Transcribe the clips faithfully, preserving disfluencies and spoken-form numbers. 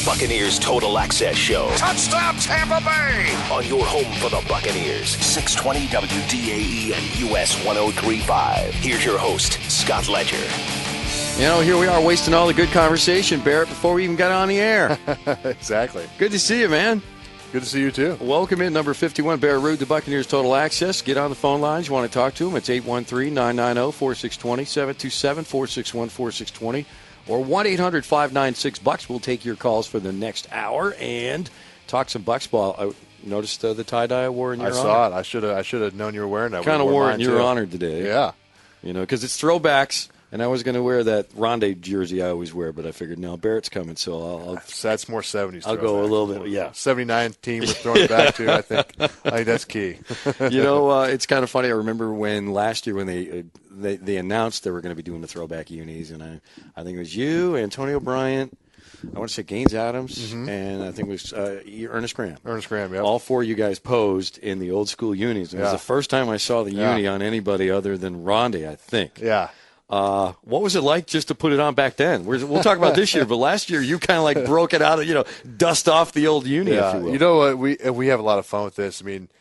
Buccaneers Total Access Show. Touchdown, Tampa Bay! On your home for the Buccaneers. six twenty W D A E and U S one oh three point five. Here's your host, Scott Ledger. You know, here we are wasting all the good conversation, Barrett, before we even got on the air. Exactly. Good to see you, man. Good to see you, too. Welcome in, number fifty-one, Barrett Ruud, the Buccaneers Total Access. Get on the phone lines. You want to talk to them? It's eight one three, nine nine zero, four six two zero, seven two seven, four six one, four six two zero, or one eight hundred, five nine six, Bucks. We'll take your calls for the next hour and talk some Bucks ball. I noticed uh, the tie-dye I wore in your I honor. saw it. I should have I should have known you were wearing that. Kind of wore it in your too. honor today. Yeah. You know, because it's throwbacks. And I was going to wear that Rondé jersey I always wear, but I figured, no, Barrett's coming, so I'll... I'll so that's more seventies. I'll go a little bit, yeah. seventy-nine team we're throwing it back to, I think. I think that's key. You know, uh, it's kind of funny. I remember when last year when they uh, they, they announced they were going to be doing the throwback unis, and I, I think it was you, Antonio Bryant, I want to say Gaines Adams, mm-hmm. and I think it was uh, Ernest Graham. Ernest Graham, yeah. All four of you guys posed in the old school unis. It yeah. was the first time I saw the yeah. uni on anybody other than Rondé, I think. Yeah. Uh, what was it like just to put it on back then? We're, we'll talk about this year, but last year you kind of like broke it out of, you know, dust off the old uni, yeah. if you will. You know what? We we have a lot of fun with this. I mean,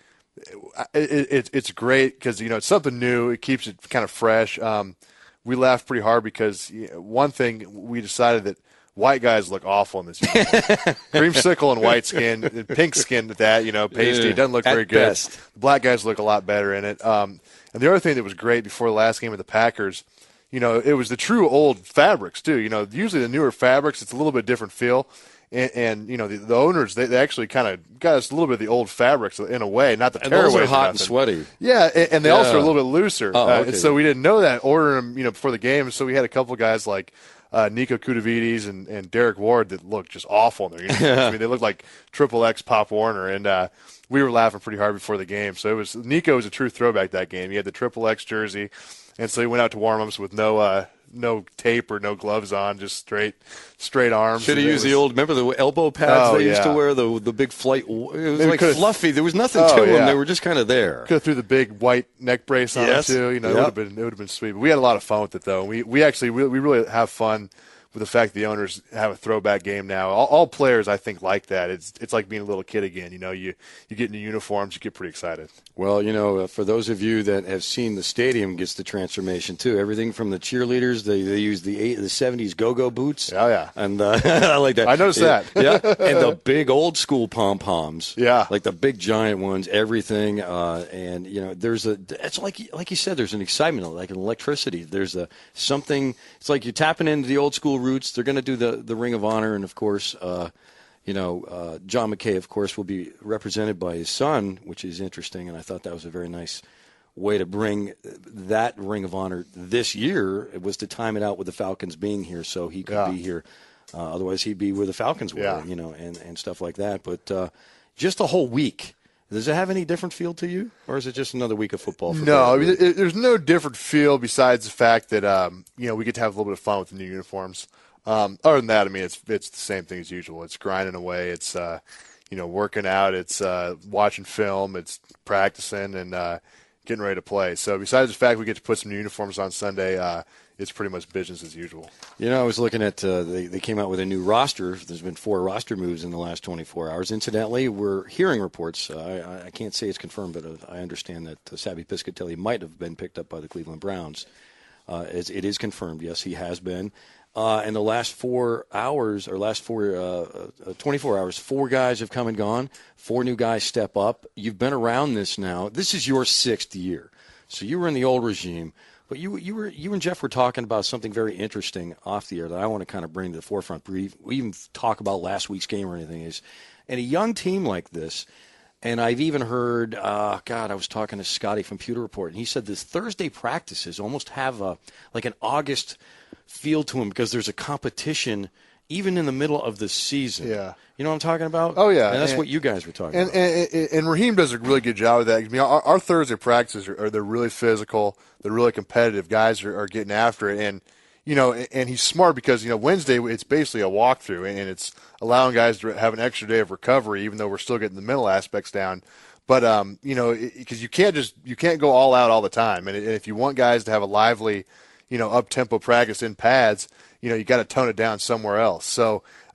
it, it, it's great because, you know, it's something new. It keeps it kind of fresh. Um, we laughed pretty hard because you know, one thing we decided that white guys look awful in this uniform. Creamsicle and white skin, pink skin at that, you know, pasty. It doesn't look at very good. Best. The black guys look a lot better in it. Um, and the other thing that was great before the last game of the Packers, you know, it was the true old fabrics, too. You know, usually the newer fabrics, it's a little bit different feel. And, and you know, the, the owners, they, they actually kind of got us a little bit of the old fabrics in a way, not the and those tearaways are hot or and sweaty. Yeah, and, and they yeah. also are a little bit looser. Oh, okay. uh, and so we didn't know that, ordering them, you know, before the game. So we had a couple of guys like uh, Nico Kudavides and, and Derek Ward that looked just awful in their uniforms. I mean, they looked like Triple X Pop Warner, and uh, we were laughing pretty hard before the game. So it was Nico was a true throwback that game. He had the Triple X jersey, and so he went out to warm-ups with no uh, no tape or no gloves on, just straight straight arms. Should have used was, the old, remember the elbow pads oh, they yeah. used to wear, the the big flight. It was Maybe like fluffy. There was nothing oh, to them. Yeah. They were just kind of there. Could have threw the big white neck brace on yes. them too. You know, yep. it would have been it would have been sweet. But we had a lot of fun with it though. We we actually we, we really have fun with the fact the owners have a throwback game now. All, all players, I think, like that. It's it's like being a little kid again. You know, you you get into uniforms, you get pretty excited. Well, you know, uh, for those of you that have seen the stadium gets the transformation too. Everything from the cheerleaders, they they use the eight, the seventies go-go boots. Oh yeah, and uh, I like that. I noticed yeah, that. Yeah, and the big old school pom poms. Yeah, like the big giant ones. Everything, uh, and you know, there's a. It's like like you said, there's an excitement, like an electricity. There's a something. It's like you're tapping into the old school roots. They're going to do the the Ring of Honor, and of course. Uh, You know, uh, John McKay, of course, will be represented by his son, which is interesting, and I thought that was a very nice way to bring that Ring of Honor this year. It was to time it out with the Falcons being here, so he could yeah. be here. Uh, otherwise, he'd be where the Falcons were, yeah. you know, and, and stuff like that. But uh, just a whole week. Does it have any different feel to you, or is it just another week of football? For no, I mean, it, there's no different feel besides the fact that um, you know we get to have a little bit of fun with the new uniforms. Um, other than that, I mean, it's it's the same thing as usual. It's grinding away. It's uh, you know working out. It's uh, watching film. It's practicing and uh, getting ready to play. So besides the fact we get to put some new uniforms on Sunday, uh, it's pretty much business as usual. You know, I was looking at uh, they they came out with a new roster. There's been four roster moves in the last twenty-four hours. Incidentally, we're hearing reports. Uh, I, I can't say it's confirmed, but uh, I understand that uh, Savvy Piscatelli might have been picked up by the Cleveland Browns. Uh, it, it is confirmed. Yes, he has been. Uh, in the last four hours, or last four, uh, uh, twenty-four hours, four guys have come and gone. Four new guys step up. You've been around this now. This is your sixth year. So you were in the old regime, but you you were you and Jeff were talking about something very interesting off the air that I want to kind of bring to the forefront. We even talk about last week's game or anything. Is and a young team like this. And I've even heard, uh, God, I was talking to Scotty from Pewter Report, and he said this Thursday practices almost have a like an August feel to them because there's a competition even in the middle of the season. Yeah. You know what I'm talking about? Oh, yeah. And that's and, what you guys were talking and, about. And, and, and Raheem does a really good job of that. I mean, our, our Thursday practices are, are they're really physical. They're really competitive. Guys are, are getting after it. And, you know, and he's smart because, you know, Wednesday it's basically a walkthrough, and it's allowing guys to have an extra day of recovery, even though we're still getting the mental aspects down. But, um, you know, because you can't just you can't go all out all the time. And if you want guys to have a lively, you know, up-tempo practice in pads, you know, you got to tone it down somewhere else. So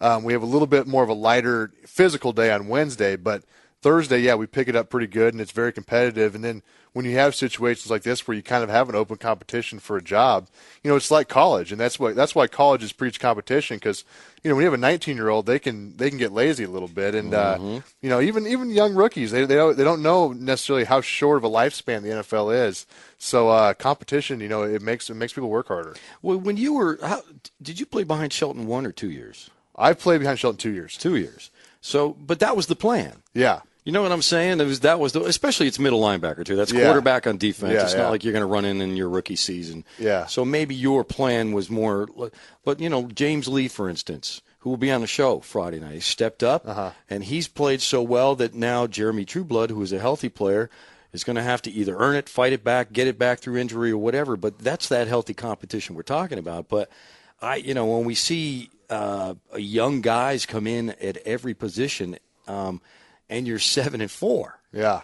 Um, we have a little bit more of a lighter physical day on Wednesday, but Thursday, yeah, we pick it up pretty good, and it's very competitive. And then when you have situations like this where you kind of have an open competition for a job, you know, it's like college, and that's why that's why colleges preach competition, because you know when you have a nineteen-year-old, they can they can get lazy a little bit, and mm-hmm. uh, you know even even young rookies, they they don't, they don't know necessarily how short of a lifespan the N F L is. So uh, competition, you know, it makes it makes people work harder. Well, when you were, how, did you play behind Shelton one or two years? I've played behind Shelton two years. Two years. So, but that was the plan. Yeah. You know what I'm saying? It was, that was the, especially it's middle linebacker too. That's yeah. quarterback on defense. Yeah, it's yeah. not like you're going to run in in your rookie season. Yeah. So maybe your plan was more, but you know, James Lee, for instance, who will be on the show Friday night, he stepped up uh-huh. and he's played so well that now Jeremy Trueblood, who is a healthy player, is going to have to either earn it, fight it back, get it back through injury or whatever. But that's that healthy competition we're talking about. But I, you know, when we see uh, young guys come in at every position. Um, and you're seven and four. Yeah.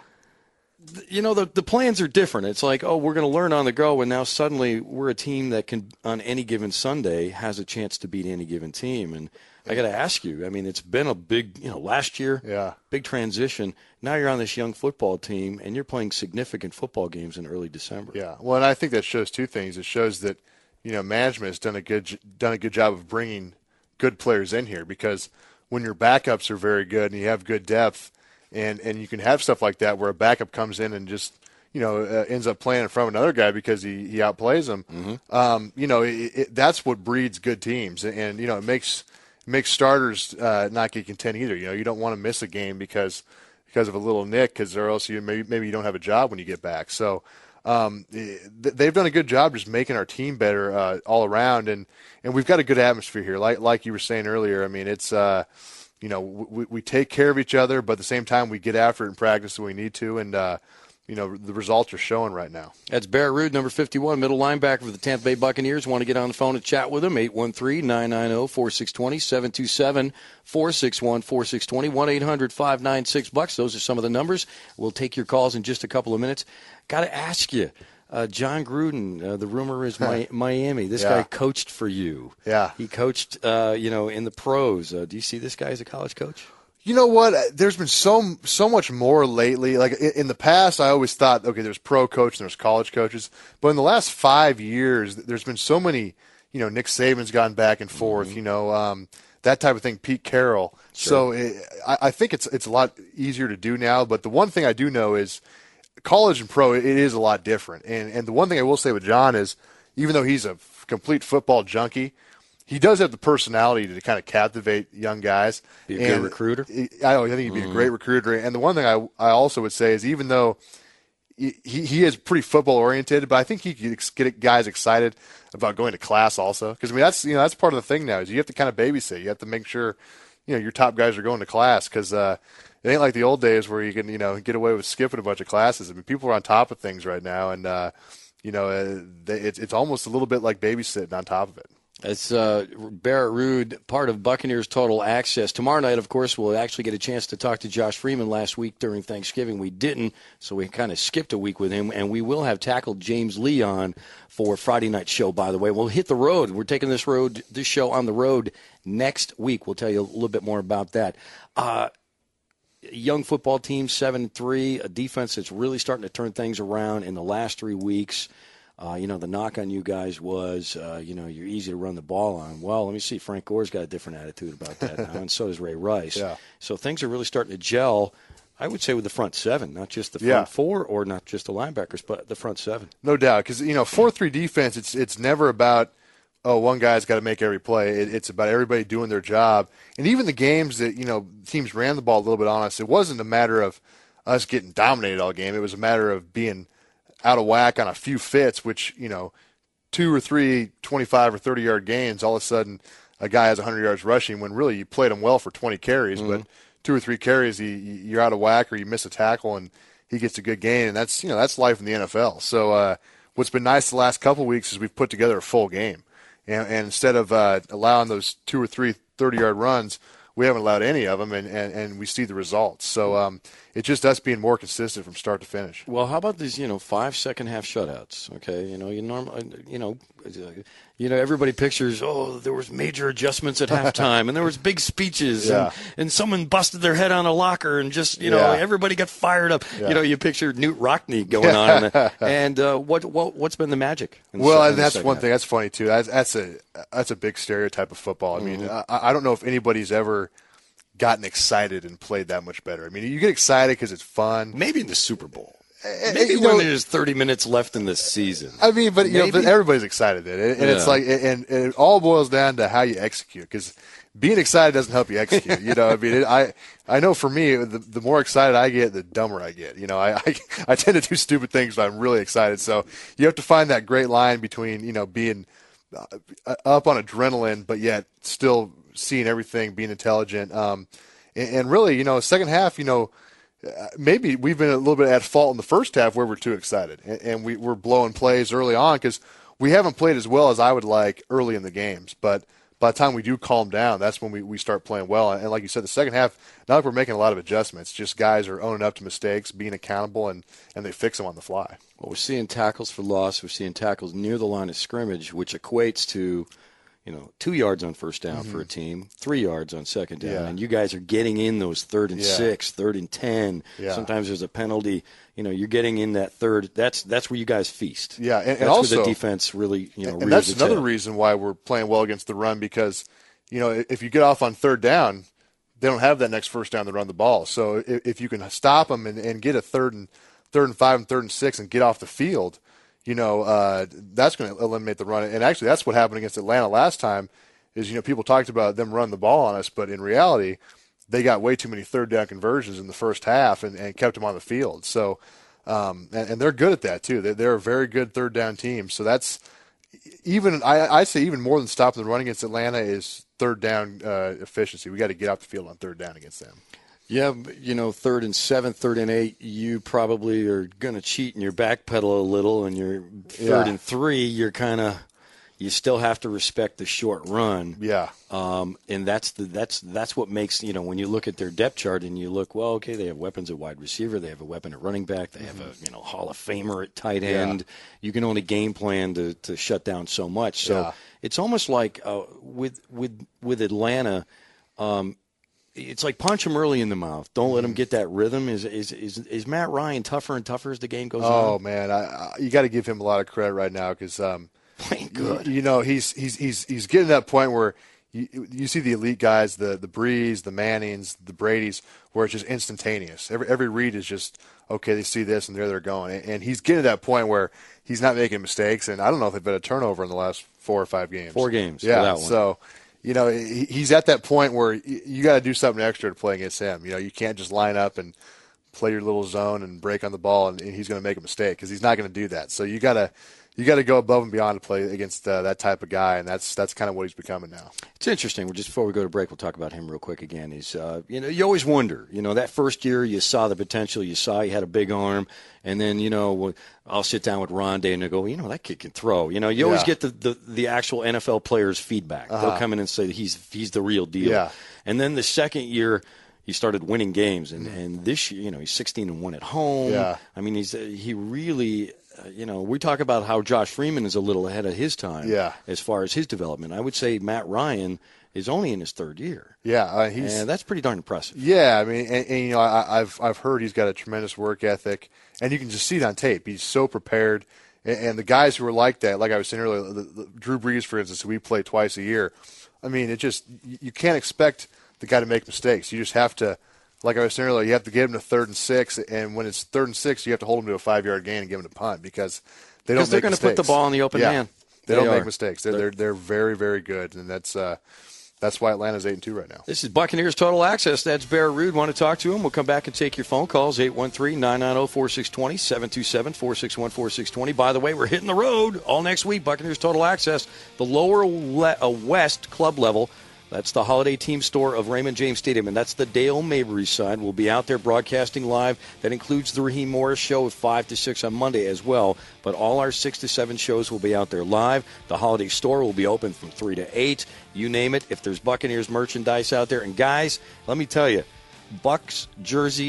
You know, the the plans are different. It's like, oh, we're going to learn on the go, and now suddenly we're a team that can, on any given Sunday, has a chance to beat any given team. And I got to ask you, I mean, it's been a big, you know, last year, yeah. big transition. Now you're on this young football team, and you're playing significant football games in early December. Yeah. Well, and I think that shows two things. It shows that, you know, management has done a good done a good job of bringing good players in here, because when your backups are very good and you have good depth, and, and you can have stuff like that where a backup comes in and just, you know, uh, ends up playing in front of another guy because he, he outplays him, mm-hmm. um, you know, it, it, that's what breeds good teams. And, and you know, it makes makes starters uh, not get content either. You know, you don't want to miss a game because because of a little nick, because or else you maybe, maybe you don't have a job when you get back. So um, they've done a good job just making our team better uh, all around. And, and we've got a good atmosphere here. Like like you were saying earlier, I mean, it's uh, – you know, we, we take care of each other, but at the same time we get after it in practice when we need to, and, uh, you know, the results are showing right now. That's Barrett Ruud, number fifty-one, middle linebacker for the Tampa Bay Buccaneers. Want to get on the phone and chat with him, eight one three, nine nine zero, four six two zero, seven two seven, four six one, four six two zero, one eight hundred, five nine six, bucks. Those are some of the numbers. We'll take your calls in just a couple of minutes. Got to ask you, Uh, John Gruden, uh, the rumor is Mi- Miami. This yeah. guy coached for you. Yeah. He coached, uh, you know, in the pros. Uh, do you see this guy as a college coach? You know what? There's been so so much more lately. Like in, in the past, I always thought, okay, there's pro coach and there's college coaches. But in the last five years, there's been so many, you know, Nick Saban's gone back and forth, mm-hmm. you know, um, that type of thing, Pete Carroll. Sure. So it, I, I think it's it's a lot easier to do now. But the one thing I do know is college and pro, it is a lot different. And and the one thing I will say with John is, even though he's a complete football junkie, he does have the personality to kind of captivate young guys. Be a good and recruiter? I, I think he'd be mm-hmm. a great recruiter. And the one thing I, I also would say is, even though he, he is pretty football-oriented, but I think he can get guys excited about going to class also. Because, I mean, that's, you know, that's part of the thing now is you have to kind of babysit. You have to make sure, you know, your top guys are going to class, because uh, it ain't like the old days where you can, you know, get away with skipping a bunch of classes. I mean, people are on top of things right now, and, uh, you know, uh, they, it's, it's almost a little bit like babysitting on top of it. It's uh, Barrett Ruud, part of Buccaneers Total Access. Tomorrow night, of course, we'll actually get a chance to talk to Josh Freeman. Last week during Thanksgiving, we didn't, so we kind of skipped a week with him. And we will have tackled James Lee on for Friday night show, by the way. We'll hit the road. We're taking this road, this show on the road next week. We'll tell you a little bit more about that. Uh, young football team, seven and three, a defense that's really starting to turn things around in the last three weeks. Uh, you know, the knock on you guys was, uh, you know, you're easy to run the ball on. Well, let me see. Frank Gore's got a different attitude about that now, and so does Ray Rice. Yeah. So things are really starting to gel, I would say, with the front seven, not just the front yeah. four or not just the linebackers, but the front seven. No doubt, because, you know, four three defense, it's it's never about, oh, one guy's got to make every play. It, it's about everybody doing their job. And even the games that, you know, teams ran the ball a little bit on us, it wasn't a matter of us getting dominated all game. It was a matter of being out of whack on a few fits, which, you know, two or three twenty-five or thirty-yard gains, all of a sudden a guy has one hundred yards rushing when really you played him well for twenty carries, mm-hmm. but two or three carries, he, you're out of whack or you miss a tackle and he gets a good gain, and that's, you know, that's life in the N F L. So uh, what's been nice the last couple of weeks is we've put together a full game. And, and instead of uh, allowing those two or three thirty-yard runs, we haven't allowed any of them, and, and, and we see the results. So um, it's just us being more consistent from start to finish. Well, how about these, you know, five second half shutouts? Okay, you know, you normal, you know, you know, everybody pictures, oh, there was major adjustments at halftime, and there was big speeches, yeah. and, and someone busted their head on a locker, and just, you know, yeah. everybody got fired up. Yeah. You know, you picture Newt Rockne going on, and, and uh, what what what's been the magic? In well, the, and that's one half? thing that's funny too. That's that's a that's a big stereotype of football. I mean, mm-hmm. I, I don't know if anybody's ever gotten excited and played that much better. I mean, you get excited because it's fun. Maybe in the Super Bowl. Maybe when know, there's thirty minutes left in this season. I mean, but you Maybe. know, but everybody's excited, and, and yeah. it's like, and, and it all boils down to how you execute. Because being excited doesn't help you execute. You know, I mean, it, I I know for me, the, the more excited I get, the dumber I get. You know, I, I I tend to do stupid things, but I'm really excited. So you have to find that great line between, you know, being up on adrenaline, but yet still seeing everything, being intelligent, um, and, and really, you know, second half, you know. Maybe we've been a little bit at fault in the first half where we're too excited, and, and we, we're blowing plays early on because we haven't played as well as I would like early in the games. But by the time we do calm down, that's when we, we start playing well. And like you said, the second half, not like we're making a lot of adjustments. Just guys are owning up to mistakes, being accountable, and, and they fix them on the fly. Well, we're seeing tackles for loss. We're seeing tackles near the line of scrimmage, which equates to – you know, two yards on first down mm-hmm. for a team, three yards on second down. Yeah. And you guys are getting in those third and yeah. six, third and ten. Yeah. Sometimes there's a penalty. You know, you're getting in that third. That's that's where you guys feast. Yeah, and, that's and also where the defense really, you know, and that's its another head. reason why we're playing well against the run because, you know, if you get off on third down, they don't have that next first down to run the ball. So if, if you can stop them and, and get a third and third and five and third and six and get off the field, you know, uh, that's going to eliminate the run. And actually, that's what happened against Atlanta last time. Is, you know, people talked about them running the ball on us, but in reality, they got way too many third down conversions in the first half and, and kept them on the field. So, um, and, and they're good at that too. They're, they're a very good third down team. So that's even, I, I say even more than stopping the run against Atlanta is third down uh, efficiency. We got to get off the field on third down against them. Yeah, you know, third and seven, third and eight, you probably are going to cheat and your backpedal a little, and your third yeah. and three, you're kind of. You still have to respect the short run. Yeah. Um, and that's the that's that's what makes, you know, when you look at their depth chart and you look, well, okay, they have weapons at wide receiver, they have a weapon at running back, they have a, you know, Hall of Famer at tight end. Yeah. You can only game plan to, to shut down so much. So yeah. it's almost like uh, with with with Atlanta, um, it's like punch them early in the mouth. Don't let them get that rhythm. Is is is, is Matt Ryan tougher and tougher as the game goes oh, on? Oh man, I, I, you got to give him a lot of credit right now because. Um, Playing good. You know, he's he's he's he's getting to that point where you, you see the elite guys, the the Brees, the Mannings, the Bradys, where it's just instantaneous. Every every read is just okay. They see this and there they're going, and, and he's getting to that point where he's not making mistakes. And I don't know if they've been a turnover in the last four or five games. Four games. Yeah. Without one. So, you know, he, he's at that point where you, you got to do something extra to play against him. You know, you can't just line up and play your little zone and break on the ball, and, and he's going to make a mistake because he's not going to do that. So you got to. You got to go above and beyond to play against uh, that type of guy, and that's that's kind of what he's becoming now. It's interesting. Well, just before we go to break, we'll talk about him real quick again. He's, uh, you know, you always wonder. You know, that first year you saw the potential, you saw he had a big arm, and then you know, I'll sit down with Rondé and they go, you know, that kid can throw. You know, you always yeah. get the, the the actual N F L players' feedback. Uh-huh. They'll come in and say he's he's the real deal. Yeah. And then the second year. He started winning games, and, and this year, you know, he's sixteen and one at home. Yeah. I mean, he's he really, uh, you know, we talk about how Josh Freeman is a little ahead of his time. Yeah. As far as his development, I would say Matt Ryan is only in his third year. Yeah, uh, he's and that's pretty darn impressive. Yeah, I mean, and, and you know, I, I've I've heard he's got a tremendous work ethic, and you can just see it on tape. He's so prepared, and, and the guys who are like that, like I was saying earlier, the, the, Drew Brees, for instance, who we play twice a year. I mean, it just you can't expect the guy to make mistakes. You just have to. Like I was saying earlier, you have to get him to third and six, and when it's third and six, you have to hold him to a five-yard gain and give him a punt because they don't. Because they're going to put the ball in the open yeah. man. They, they don't are. make mistakes. They're, they're they're very very good, and that's uh, that's why Atlanta's eight and two right now. This is Buccaneers Total Access. That's Bear Rude. Want to talk to him? We'll come back and take your phone calls. eight one three, nine nine zero, four six two zero, seven two seven, four six one, four six two zero. By the way, we're hitting the road all next week. Buccaneers Total Access, the lower le- uh, west club level. That's the Holiday Team Store of Raymond James Stadium, and that's the Dale Mabry side. We'll be out there broadcasting live. That includes the Raheem Morris Show at five to six on Monday as well. But all our six to seven shows will be out there live. The Holiday Store will be open from three to eight. You name it. If there's Buccaneers merchandise out there. And, guys, let me tell you, Bucs jerseys,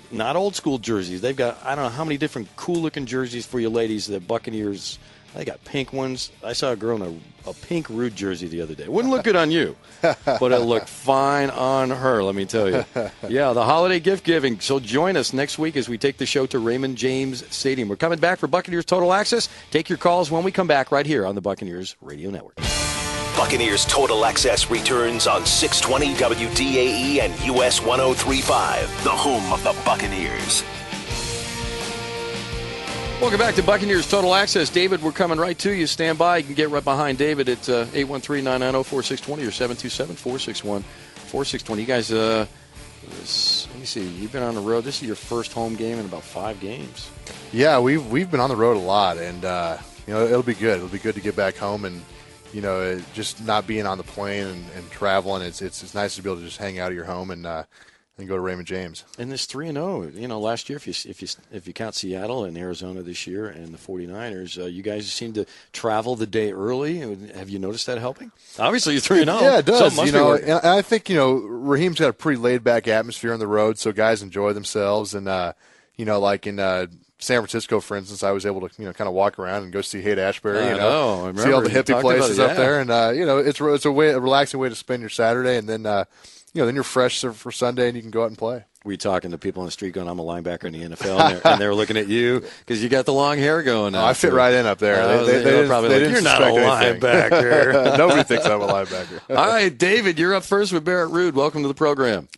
not old school jerseys. They've got, I don't know how many different cool looking jerseys for you ladies. The Buccaneers, they got pink ones. I saw a girl in a, a pink Rude jersey the other day. Wouldn't look good on you, but it looked fine on her, let me tell you. Yeah, the holiday gift giving. So join us next week as we take the show to Raymond James Stadium. We're coming back for Buccaneers Total Access. Take your calls when we come back right here on the Buccaneers Radio Network. Buccaneers Total Access returns on six twenty W D A E and U S one oh three point five, the home of the Buccaneers. Welcome back to Buccaneers Total Access. David, we're coming right to you. Stand by. You can get right behind David at uh, eight one three, nine nine zero, four six two zero or seven two seven, four six one, four six two zero. You guys, uh, this, let me see, you've been on the road. This is your first home game in about five games. Yeah, we've, we've been on the road a lot, and, uh, you know, it'll be good. It'll be good to get back home and, you know, just not being on the plane and, and traveling. It's, it's it's nice to be able to just hang out at your home and uh, and go to Raymond James. And this three and oh, you know, last year, if you if you if you count Seattle and Arizona this year and the 49ers, uh, you guys seem to travel the day early. Have you noticed that helping? Obviously, you're three and oh. Yeah, it does. You know, and I think you know Raheem's got a pretty laid back atmosphere on the road, so guys enjoy themselves. And uh, you know, like in uh, San Francisco, for instance, I was able to you know kind of walk around and go see Haight-Ashbury. I you know, know, see all the hippie places it, yeah. up there, and uh, you know, it's it's a way a relaxing way to spend your Saturday, and then uh, you know, then you're fresh for Sunday, and you can go out and play. We talking to people on the street going, I'm a linebacker in the N F L, and they're, and they're looking at you because you got the long hair going on. Oh, I fit right in up there. Uh, they, they, they, they probably they like, you're not a anything. linebacker. Nobody thinks I'm a linebacker. All right, David, you're up first with Barrett Ruud. Welcome to the program.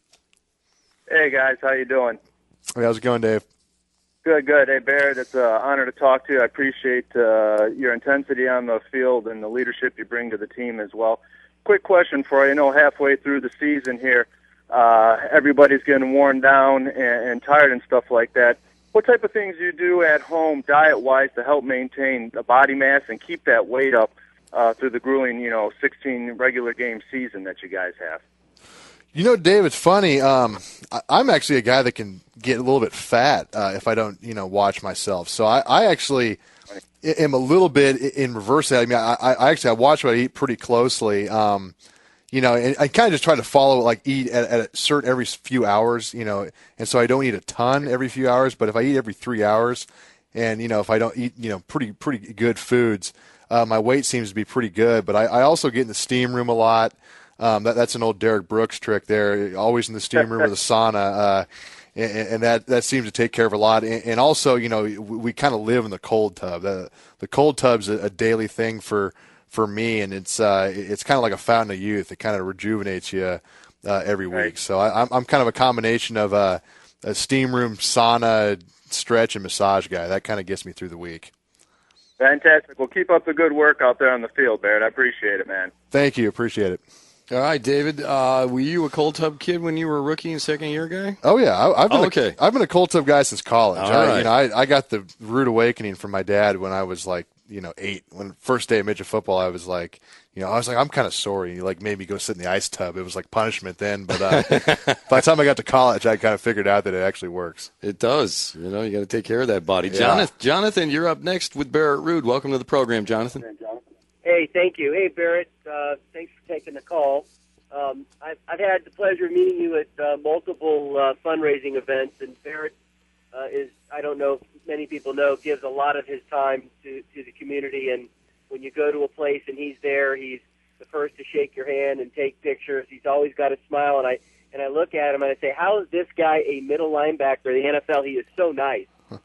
Hey, guys. How you doing? Hey, how's it going, Dave? Good, good. Hey, Barrett, it's an honor to talk to you. I appreciate uh, your intensity on the field and the leadership you bring to the team as well. Quick question for you. I know halfway through the season here, uh, everybody's getting worn down and, and tired and stuff like that. What type of things do you do at home, diet-wise, to help maintain the body mass and keep that weight up uh, through the grueling, you know, sixteen regular game season that you guys have? You know, Dave, it's funny. Um, I, I'm actually a guy that can get a little bit fat uh, if I don't, you know, watch myself. So I, I actually am a little bit in reverse. That I mean, I, I actually I watch what I eat pretty closely. Um, you know, and I kind of just try to follow like eat at, at a certain every few hours. You know, and so I don't eat a ton every few hours. But if I eat every three hours, and you know, if I don't eat, you know, pretty pretty good foods, uh, my weight seems to be pretty good. But I, I also get in the steam room a lot. Um, that, that's an old Derek Brooks trick there, always in the steam room or the sauna, uh, and, and that, that seems to take care of a lot. And, and also, you know, we, we kind of live in the cold tub. The, the cold tub's a, a daily thing for, for me, and it's uh, it's kind of like a fountain of youth. It kind of rejuvenates you uh, every week. Right. So I, I'm, I'm kind of a combination of uh, a steam room, sauna, stretch, and massage guy. That kind of gets me through the week. Fantastic. Well, keep up the good work out there on the field, Barrett. I appreciate it, man. Thank you. Appreciate it. All right, David. Uh, were you a cold tub kid when you were a rookie and second year guy? Oh yeah, I, I've been oh, okay. A, I've been a cold tub guy since college. All I, right. You know, I, I got the rude awakening from my dad when I was like, you know, eight. When first day of midget football, I was like, you know, I was like, I'm kind of sorry. He like made me go sit in the ice tub. It was like punishment then, but uh, by the time I got to college, I kind of figured out that it actually works. It does. You know, you got to take care of that body. Yeah. Jonathan, Jonathan, you're up next with Barrett Ruud. Welcome to the program, Jonathan. Hey, thank you. Hey, Barrett, uh, thanks for taking the call. Um, I've, I've had the pleasure of meeting you at uh, multiple uh, fundraising events, and Barrett uh, is, I don't know if many people know, gives a lot of his time to, to the community. And when you go to a place and he's there, he's the first to shake your hand and take pictures. He's always got a smile, and I and I look at him and I say, how is this guy a middle linebacker in the N F L? He is so nice.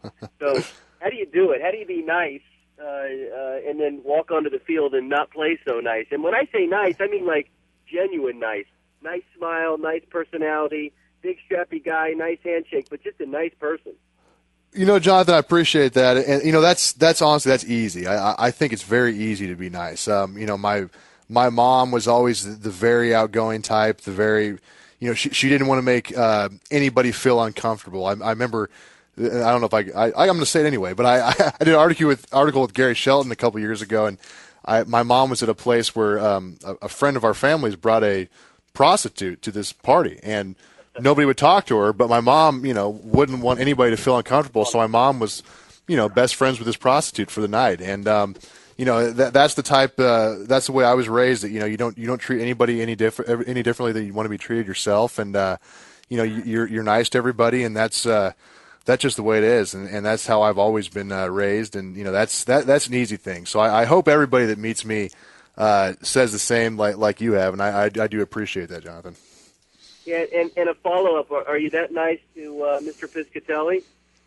So how do you do it? How do you be nice uh, uh, and then walk onto the field and not play so nice? And when I say nice, I mean like genuine nice. Nice smile, nice personality, big strappy guy, nice handshake, but just a nice person. You know, Jonathan, I appreciate that, and you know that's that's honestly that's easy. I I think it's very easy to be nice. Um, you know, my my mom was always the, the very outgoing type, the very, you know, she she didn't want to make uh, anybody feel uncomfortable. I, I remember, I don't know if I, I I'm going to say it anyway, but I I did an article with article with Gary Shelton a couple years ago, and I my mom was at a place where um, a, a friend of our family's brought a prostitute to this party, and nobody would talk to her, but my mom, you know, wouldn't want anybody to feel uncomfortable. So my mom was, you know, best friends with this prostitute for the night. And, um, you know, that, that's the type, uh, that's the way I was raised, that, you know, you don't, you don't treat anybody any different, any differently than you want to be treated yourself. And, uh, you know, you're you're nice to everybody, and that's uh, that's just the way it is, and, and that's how I've always been uh, raised, and you know, that's that that's an easy thing. So I, I hope everybody that meets me uh, says the same like like you have, and I, I I do appreciate that, Jonathan. Yeah, and, and a follow-up, are, are you that nice to uh, Mister Piscatelli?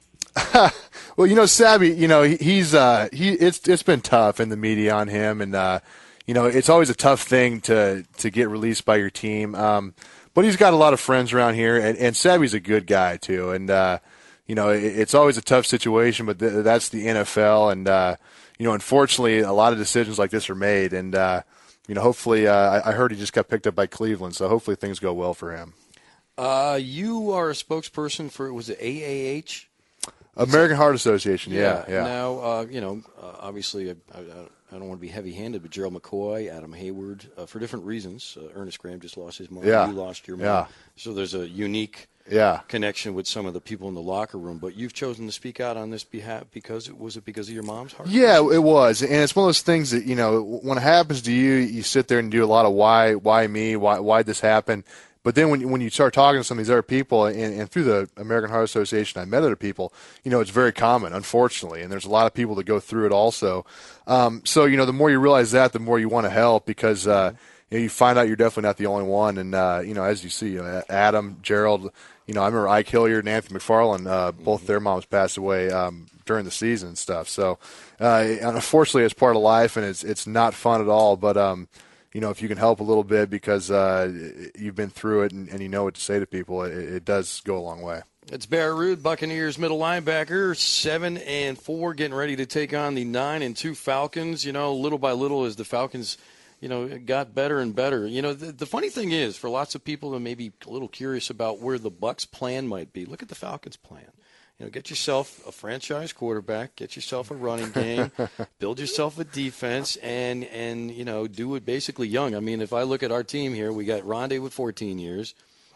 Well, you know, Sabby, you know, he, he's uh, he it's it's been tough in the media on him, and uh, you know, it's always a tough thing to to get released by your team. Um, but he's got a lot of friends around here, and, and Sabby's a good guy too, and uh, you know, it, it's always a tough situation, but th- that's the N F L, and uh, you know, unfortunately, a lot of decisions like this are made, and uh, you know, hopefully, uh, I, I heard he just got picked up by Cleveland, so hopefully things go well for him. Uh, you are a spokesperson for, was it A A H? American Heart Association, yeah, yeah. Now, uh, you know, uh, obviously, I, I, I don't want to be heavy-handed, but Gerald McCoy, Adam Hayward, uh, for different reasons. Uh, Ernest Graham just lost his mom. Yeah. You lost your mom. Yeah. So there's a unique yeah. connection with some of the people in the locker room. But you've chosen to speak out on this behalf because it was it because of your mom's heart? Yeah, it was, and it's one of those things that, you know, when it happens to you, you sit there and do a lot of why, why me, why, why'd this happen? But then when when you start talking to some of these other people, and, and through the American Heart Association, I met other people, you know, it's very common, unfortunately, and there's a lot of people that go through it also. Um, so, you know, the more you realize that, the more you want to help, because uh, you know, you find out you're definitely not the only one. And, uh, you know, as you see, you know, Adam, Gerald, you know, I remember Ike Hilliard and Anthony McFarland, uh, both their moms passed away um, during the season and stuff. So, uh, unfortunately, it's part of life, and it's it's not fun at all, but um you know, if you can help a little bit because uh, you've been through it and, and you know what to say to people, it, it does go a long way. It's Barrett Ruud, Buccaneers middle linebacker, seven and four, getting ready to take on the nine and two Falcons. You know, little by little as the Falcons, you know, got better and better. You know, the, the funny thing is, for lots of people who may be a little curious about where the Bucs' plan might be, look at the Falcons' plan. You know, get yourself a franchise quarterback, get yourself a running game, build yourself a defense, and, and, you know, do it basically young. I mean, if I look at our team here, we got Rondé with fourteen years.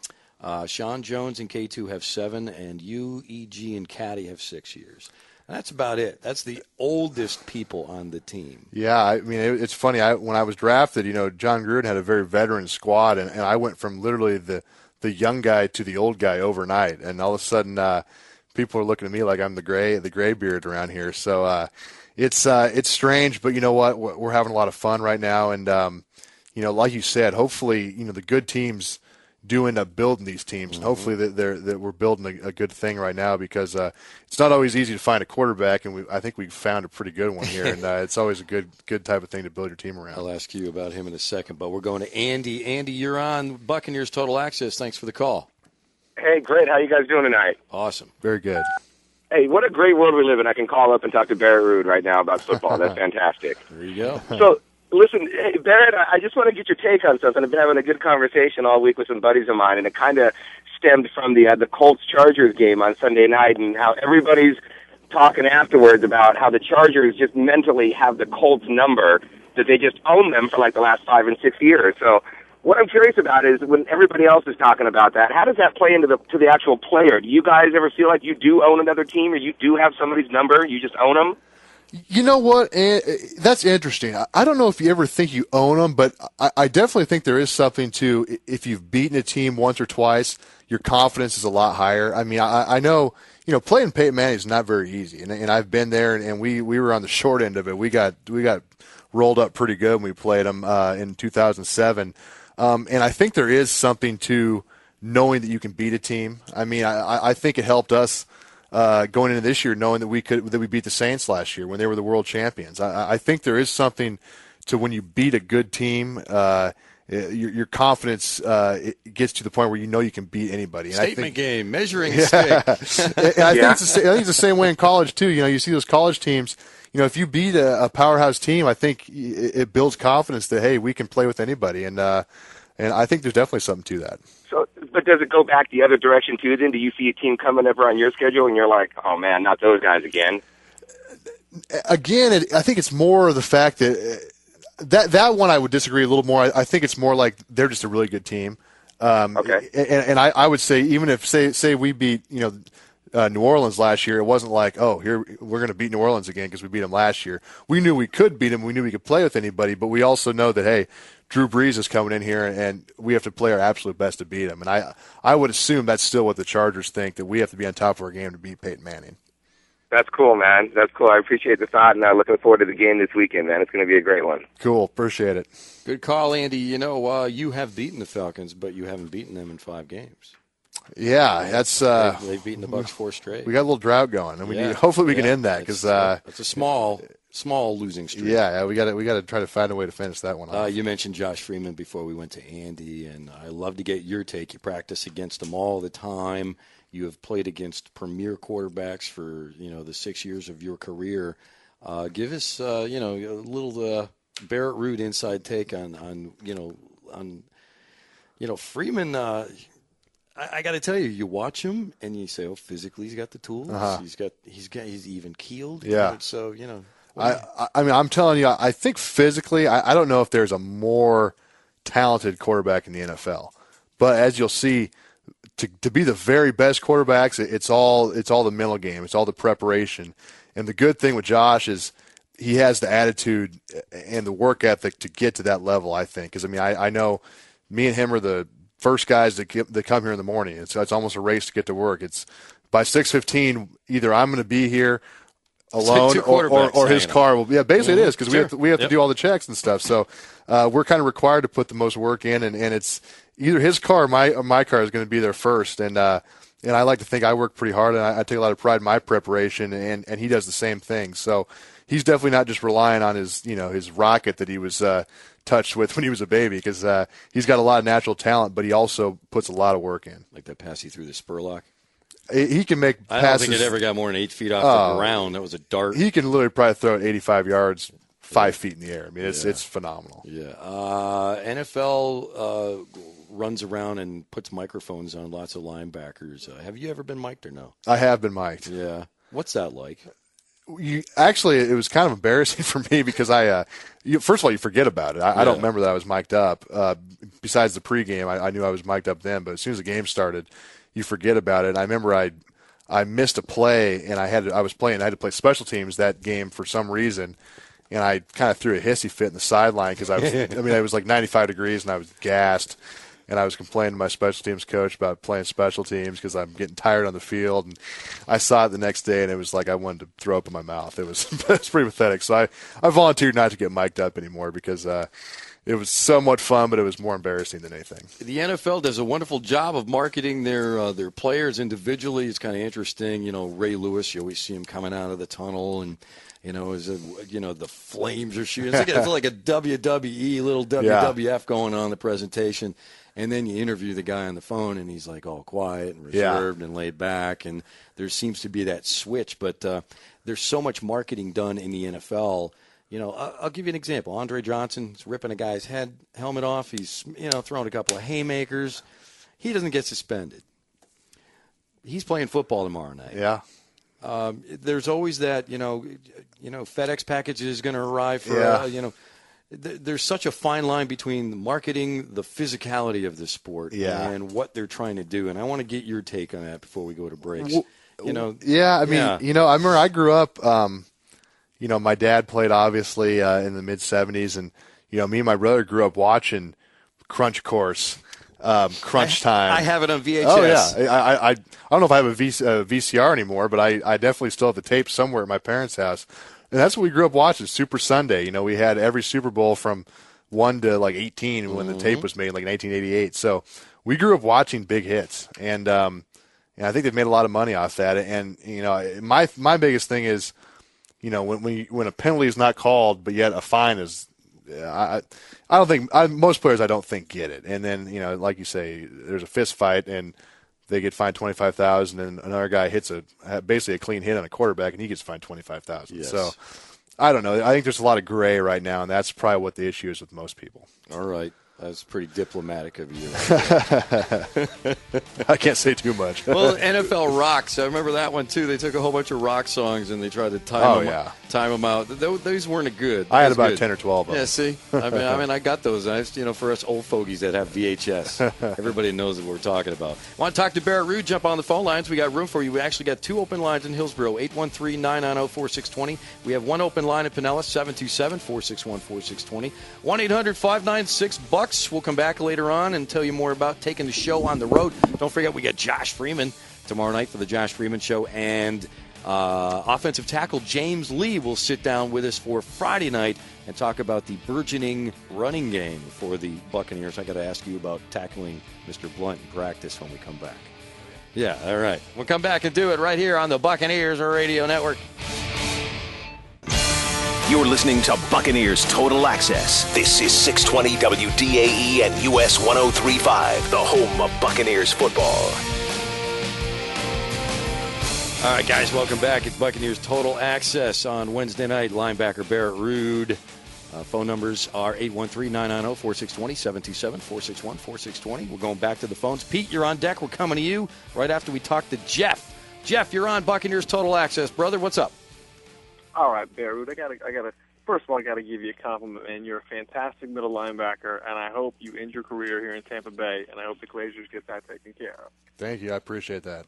Uh, Sean Jones and K two have seven, and you, E G, and Caddy have six years. And that's about it. That's the oldest people on the team. Yeah, I mean, it, it's funny. I, when I was drafted, you know, John Gruden had a very veteran squad, and, and I went from literally the, the young guy to the old guy overnight. And all of a sudden, uh, people are looking at me like I'm the gray, the gray beard around here. So uh, it's uh, it's strange, but you know what? We're, we're having a lot of fun right now, and um, you know, like you said, hopefully, you know, the good teams do end up building these teams, and hopefully that they're that we're building a, a good thing right now, because uh, it's not always easy to find a quarterback, and we I think we found a pretty good one here, and uh, it's always a good good type of thing to build your team around. I'll ask you about him in a second, but we're going to Andy. Andy, you're on Buccaneers Total Access. Thanks for the call. Hey, great. How you guys doing tonight? Awesome. Very good. Hey, what a great world we live in. I can call up and talk to Barrett Ruud right now about football. That's fantastic. There you go. So, listen, hey, Barrett, I just want to get your take on something. I've been having a good conversation all week with some buddies of mine, and it kind of stemmed from the uh, the Colts-Chargers game on Sunday night, and how everybody's talking afterwards about how the Chargers just mentally have the Colts number, that they just own them for like the last five and six years. So what I'm curious about is, when everybody else is talking about that, how does that play into the to the actual player? Do you guys ever feel like you do own another team, or you do have somebody's number, you just own them? You know what? That's interesting. I don't know if you ever think you own them, but I definitely think there is something to, if you've beaten a team once or twice, your confidence is a lot higher. I mean, I, I know, you know, playing Peyton Manning is not very easy, and, and I've been there, and we, we were on the short end of it. We got we got rolled up pretty good when we played them uh, in two thousand seven, um, and I think there is something to knowing that you can beat a team. I mean, I, I think it helped us Uh, going into this year, knowing that we could that we beat the Saints last year when they were the world champions. I, I think there is something to when you beat a good team, uh, your, your confidence uh, it gets to the point where you know you can beat anybody. And Statement I think, game, measuring yeah. stick. and I, Yeah. think it's the, I think it's the same way in college too. You know, you see those college teams. You know, if you beat a, a powerhouse team, I think it, it builds confidence that, hey, we can play with anybody, and uh, and I think there's definitely something to that. So, but does it go back the other direction too? Then, do you see a team coming over on your schedule, and you're like, "Oh man, not those guys again"? Again, it, I think it's more of the fact that uh, that that one I would disagree a little more. I, I think it's more like they're just a really good team. Um, Okay. And, and I, I would say even if say say we beat you know uh, New Orleans last year, it wasn't like, oh, here we're going to beat New Orleans again because we beat them last year. We knew we could beat them. We knew we could play with anybody, but we also know that, hey, Drew Brees is coming in here, and we have to play our absolute best to beat him. And I, I would assume that's still what the Chargers think, that we have to be on top of our game to beat Peyton Manning. That's cool, man. That's cool. I appreciate the thought, and I'm looking forward to the game this weekend, man. It's going to be a great one. Cool. Appreciate it. Good call, Andy. You know, uh, you have beaten the Falcons, but you haven't beaten them in five games. Yeah, that's uh, they've, they've beaten the Bucs four straight. We got a little drought going, and we yeah. need, hopefully we yeah. can end that because uh, it's a small, small losing streak. Yeah, yeah we got to we got to try to find a way to finish that one off. Uh, you mentioned Josh Freeman before we went to Andy, and I love to get your take. You practice against him all the time. You have played against premier quarterbacks for you know the six years of your career. Uh, give us uh, you know a little uh, Barrett Root inside take on on you know on you know Freeman. Uh, I, I got to tell you, you watch him and you say, "Oh, physically, he's got the tools. Uh-huh. He's got, he's got, he's even keeled." Yeah. So you know, I, I, I mean, I'm telling you, I think physically, I, I don't know if there's a more talented quarterback in the N F L, but as you'll see, to to be the very best quarterbacks, it's all it's all the mental game, it's all the preparation, and the good thing with Josh is he has the attitude and the work ethic to get to that level. I think, because I mean, I, I know me and him are the first guys that get, that come here in the morning. It's it's almost a race to get to work. It's by six fifteen, either I'm going to be here alone or, or, or his car will be. Yeah, basically mm-hmm. it is because sure. we have to, we have yep. to do all the checks and stuff. So uh, we're kind of required to put the most work in, and, and it's either his car or my or my car is going to be there first. And uh, and I like to think I work pretty hard, and I, I take a lot of pride in my preparation, and, and he does the same thing. So he's definitely not just relying on his you know his rocket that he was uh, touched with when he was a baby, because uh, he's got a lot of natural talent, but he also puts a lot of work in. Like that pass he threw the Spurlock. He can make I passes. don't think it ever got more than eight feet off oh, the ground. That was a dart. He can literally probably throw it eighty-five yards, five feet in the air. I mean, it's yeah. it's phenomenal. Yeah. Uh, N F L uh, runs around and puts microphones on lots of linebackers. Uh, have you ever been mic'd or no? I have been mic'd. Yeah. What's that like? You actually, it was kind of embarrassing for me because I, uh, you, first of all, you forget about it. I, yeah. I don't remember that I was mic'd up. Uh, besides the pregame, I, I knew I was mic'd up then, but as soon as the game started, you forget about it. And I remember I, I missed a play, and I had to, I was playing. I had to play special teams that game for some reason, and I kind of threw a hissy fit in the sideline because I was. I mean, it was like ninety-five degrees, and I was gassed. And I was complaining to my special teams coach about playing special teams because I'm getting tired on the field. And I saw it the next day, and it was like I wanted to throw up in my mouth. It was, it was pretty pathetic. So I, I volunteered not to get mic'd up anymore because uh, it was somewhat fun, but it was more embarrassing than anything. The N F L does a wonderful job of marketing their uh, their players individually. It's kind of interesting. You know, Ray Lewis, you always see him coming out of the tunnel and – You know, is it, you know the flames are shooting. It's like, it's like a W W E, little W W F yeah. going on in the presentation, and then you interview the guy on the phone, and he's like all quiet and reserved yeah. and laid back, and there seems to be that switch. But uh, there's so much marketing done in the N F L. You know, I'll, I'll give you an example. Andre Johnson's ripping a guy's head helmet off. He's you know throwing a couple of haymakers. He doesn't get suspended. He's playing football tomorrow night. Yeah. Um, there's always that, you know, you know, FedEx package is going to arrive for, yeah. uh, you know, th- there's such a fine line between the marketing, the physicality of the sport, yeah. and what they're trying to do. And I want to get your take on that before we go to breaks. Well, you know, yeah, I mean, yeah. you know, I remember I grew up, um, you know, my dad played obviously uh, in the mid seventies, and you know, me and my brother grew up watching Crunch Course. Um, crunch time. I, I have it on V H S. Oh yeah, I, I I I don't know if I have a v, uh, V C R anymore, but I, I definitely still have the tape somewhere at my parents' house, and that's what we grew up watching. Super Sunday. You know, we had every Super Bowl from one to like eighteen when mm-hmm. the tape was made, like nineteen eighty-eight. So we grew up watching big hits, and um, and I think they've made a lot of money off that. And you know, my my biggest thing is, you know, when when, you, when a penalty is not called, but yet a fine is. I I don't think I, most players I don't think get it, and then you know like you say there's a fist fight and they get fined twenty five thousand, and another guy hits a basically a clean hit on a quarterback and he gets fined twenty five thousand. Yes. So I don't know. I think there's a lot of gray right now, and that's probably what the issue is with most people. All right. That's pretty diplomatic of you. I can't say too much. Well, N F L Rocks. I remember that one, too. They took a whole bunch of rock songs and they tried to time, oh, them, yeah. time them out. Those, those weren't good. I had Those about good. ten or twelve of them. Yeah, see? I mean, I mean, I got those. I, you know, for us old fogies that have V H S, everybody knows what we're talking about. Want to talk to Barrett Ruud? Jump on the phone lines. We got room for you. We actually got two open lines in Hillsborough, eight one three, nine nine zero, four six two zero. We have one open line at Pinellas, seven two seven, four six one, four six two zero. one eight hundred, five nine six, bucks. We'll come back later on and tell you more about taking the show on the road. Don't forget, we got Josh Freeman tomorrow night for the Josh Freeman Show, and uh, offensive tackle James Lee will sit down with us for Friday night and talk about the burgeoning running game for the Buccaneers. I got to ask you about tackling Mister Blunt in practice when we come back. Yeah, all right. We'll come back and do it right here on the Buccaneers Radio Network. You're listening to Buccaneers Total Access. This is six twenty W D A E and U S one oh three point five, the home of Buccaneers football. All right, guys, welcome back. It's Buccaneers Total Access on Wednesday night. Linebacker Barrett Ruud. Uh, phone numbers are eight one three, nine nine zero, four six two zero, seven two seven, four six one, four six two zero. We're going back to the phones. Pete, you're on deck. We're coming to you right after we talk to Jeff. Jeff, you're on Buccaneers Total Access. Brother, what's up? All right, Barrett, I gotta, I gotta. First of all, I gotta give you a compliment, man. You're a fantastic middle linebacker, and I hope you end your career here in Tampa Bay, and I hope the Glazers get that taken care of. Thank you. I appreciate that.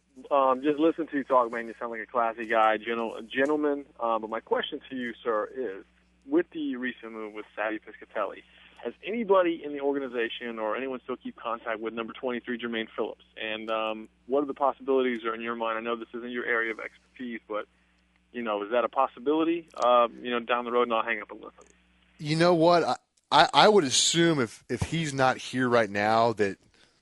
Um, just listen to you talk, man. You sound like a classy guy, gentle, a gentleman. Um, but my question to you, sir, is with the recent move with Savvy Piscatelli, has anybody in the organization or anyone still keep contact with number twenty-three, Jermaine Phillips? And um, what are the possibilities are in your mind? I know this isn't your area of expertise, but you know, is that a possibility? Uh, you know, down the road, and I'll hang up and listen. You know what? I, I, I would assume if, if he's not here right now that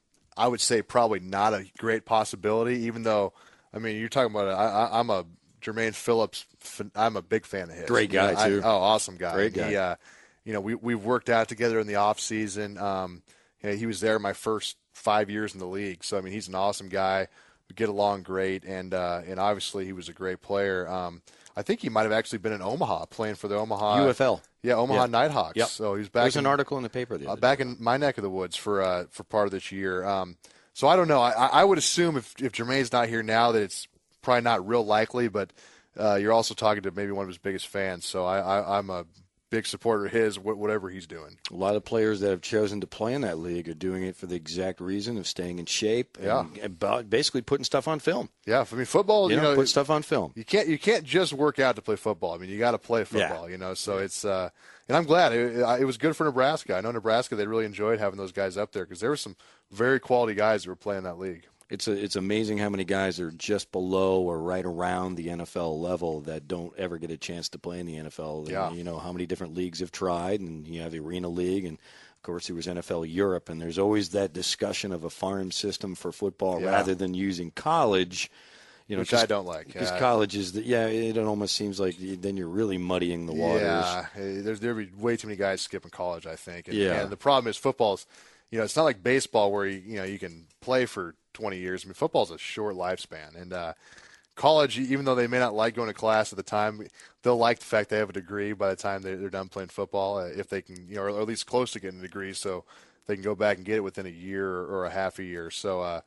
I would say probably not a great possibility, even though, I mean, you're talking about, I, I, I'm a Jermaine Phillips, I'm a big fan of his. Great guy, you know, too. I, oh, awesome guy. Great guy. He, uh, you know, we, we've worked out together in the off season. Um, you know, he was there my first five years in the league. So, I mean, he's an awesome guy. We get along great, and uh, and obviously he was a great player. Um, I think he might have actually been in Omaha playing for the Omaha U F L. Yeah, Omaha Yep. Nighthawks. Yep. So he was back. There's in, an article in the paper the other uh, back in my neck of the woods for uh, for part of this year. Um, so I don't know. I, I would assume if if Jermaine's not here now that it's probably not real likely. But uh, you're also talking to maybe one of his biggest fans. So I, I, I'm a big supporter of his, whatever he's doing. A lot of players that have chosen to play in that league are doing it for the exact reason of staying in shape. Yeah. And about basically putting stuff on film. Yeah, I mean football. You, You know, know, put stuff on film. You can't you can't just work out to play football. I mean, you got to play football. Yeah. You know, so it's uh, and I'm glad it, it was good for Nebraska. I know Nebraska, they really enjoyed having those guys up there because there were some very quality guys who were playing that league. It's a, it's amazing how many guys are just below or right around the N F L level that don't ever get a chance to play in the N F L. Yeah. And, you know, how many different leagues have tried, and you have the Arena League, and, of course, there was N F L Europe, and there's always that discussion of a farm system for football Yeah. rather than using college. You know, Which just, I don't like. Because Uh, college is, the, yeah, it almost seems like then you're really muddying the waters. Yeah, eh, there's there be way too many guys skipping college, I think. And, Yeah. and the problem is football's, you know, it's not like baseball where you, you know you can play for twenty years. I mean, football's a short lifespan, and uh, college, even though they may not like going to class at the time, they'll like the fact they have a degree by the time they're, they're done playing football, uh, if they can, you know, or at least close to getting a degree, so they can go back and get it within a year or, or a half a year. So. Uh,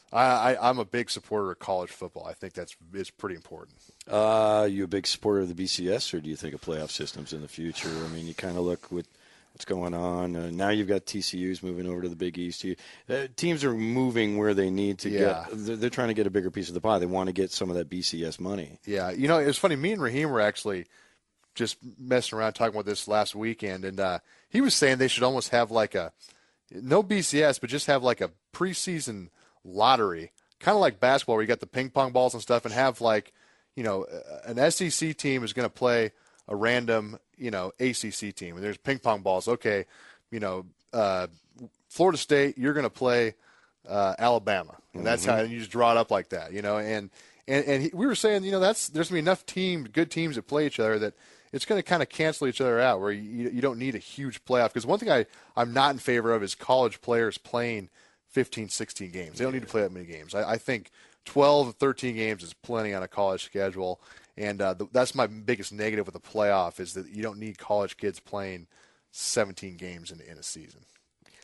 I, I, I'm a big supporter of college football. I think that's it's pretty important. Uh, you a big supporter of the B C S, or do you think of playoff systems in the future? I mean, you kind of look with what's going on. Uh, now you've got T C U's moving over to the Big East. You, uh, teams are moving where they need to Yeah. get. They're, they're trying to get a bigger piece of the pie. They want to get some of that B C S money. Yeah, you know, it was funny. Me and Raheem were actually just messing around talking about this last weekend, and uh, he was saying they should almost have like a no B C S, but just have like a preseason lottery, kind of like basketball, where you got the ping pong balls and stuff, and have like, you know, an S E C team is going to play a random, you know, A C C team, and there's ping pong balls. Okay, you know, uh, Florida State, you're going to play uh, Alabama, and that's how and you just draw it up like that, you know, and and and he, we were saying, you know, that's there's going to be enough team, good teams that play each other that it's going to kind of cancel each other out, where you you don't need a huge playoff. Because one thing I I'm not in favor of is college players playing fifteen, sixteen games. They don't need to play that many games. I, I think twelve, thirteen games is plenty on a college schedule, and uh, the, that's my biggest negative with the playoff is that you don't need college kids playing seventeen games in, in a season.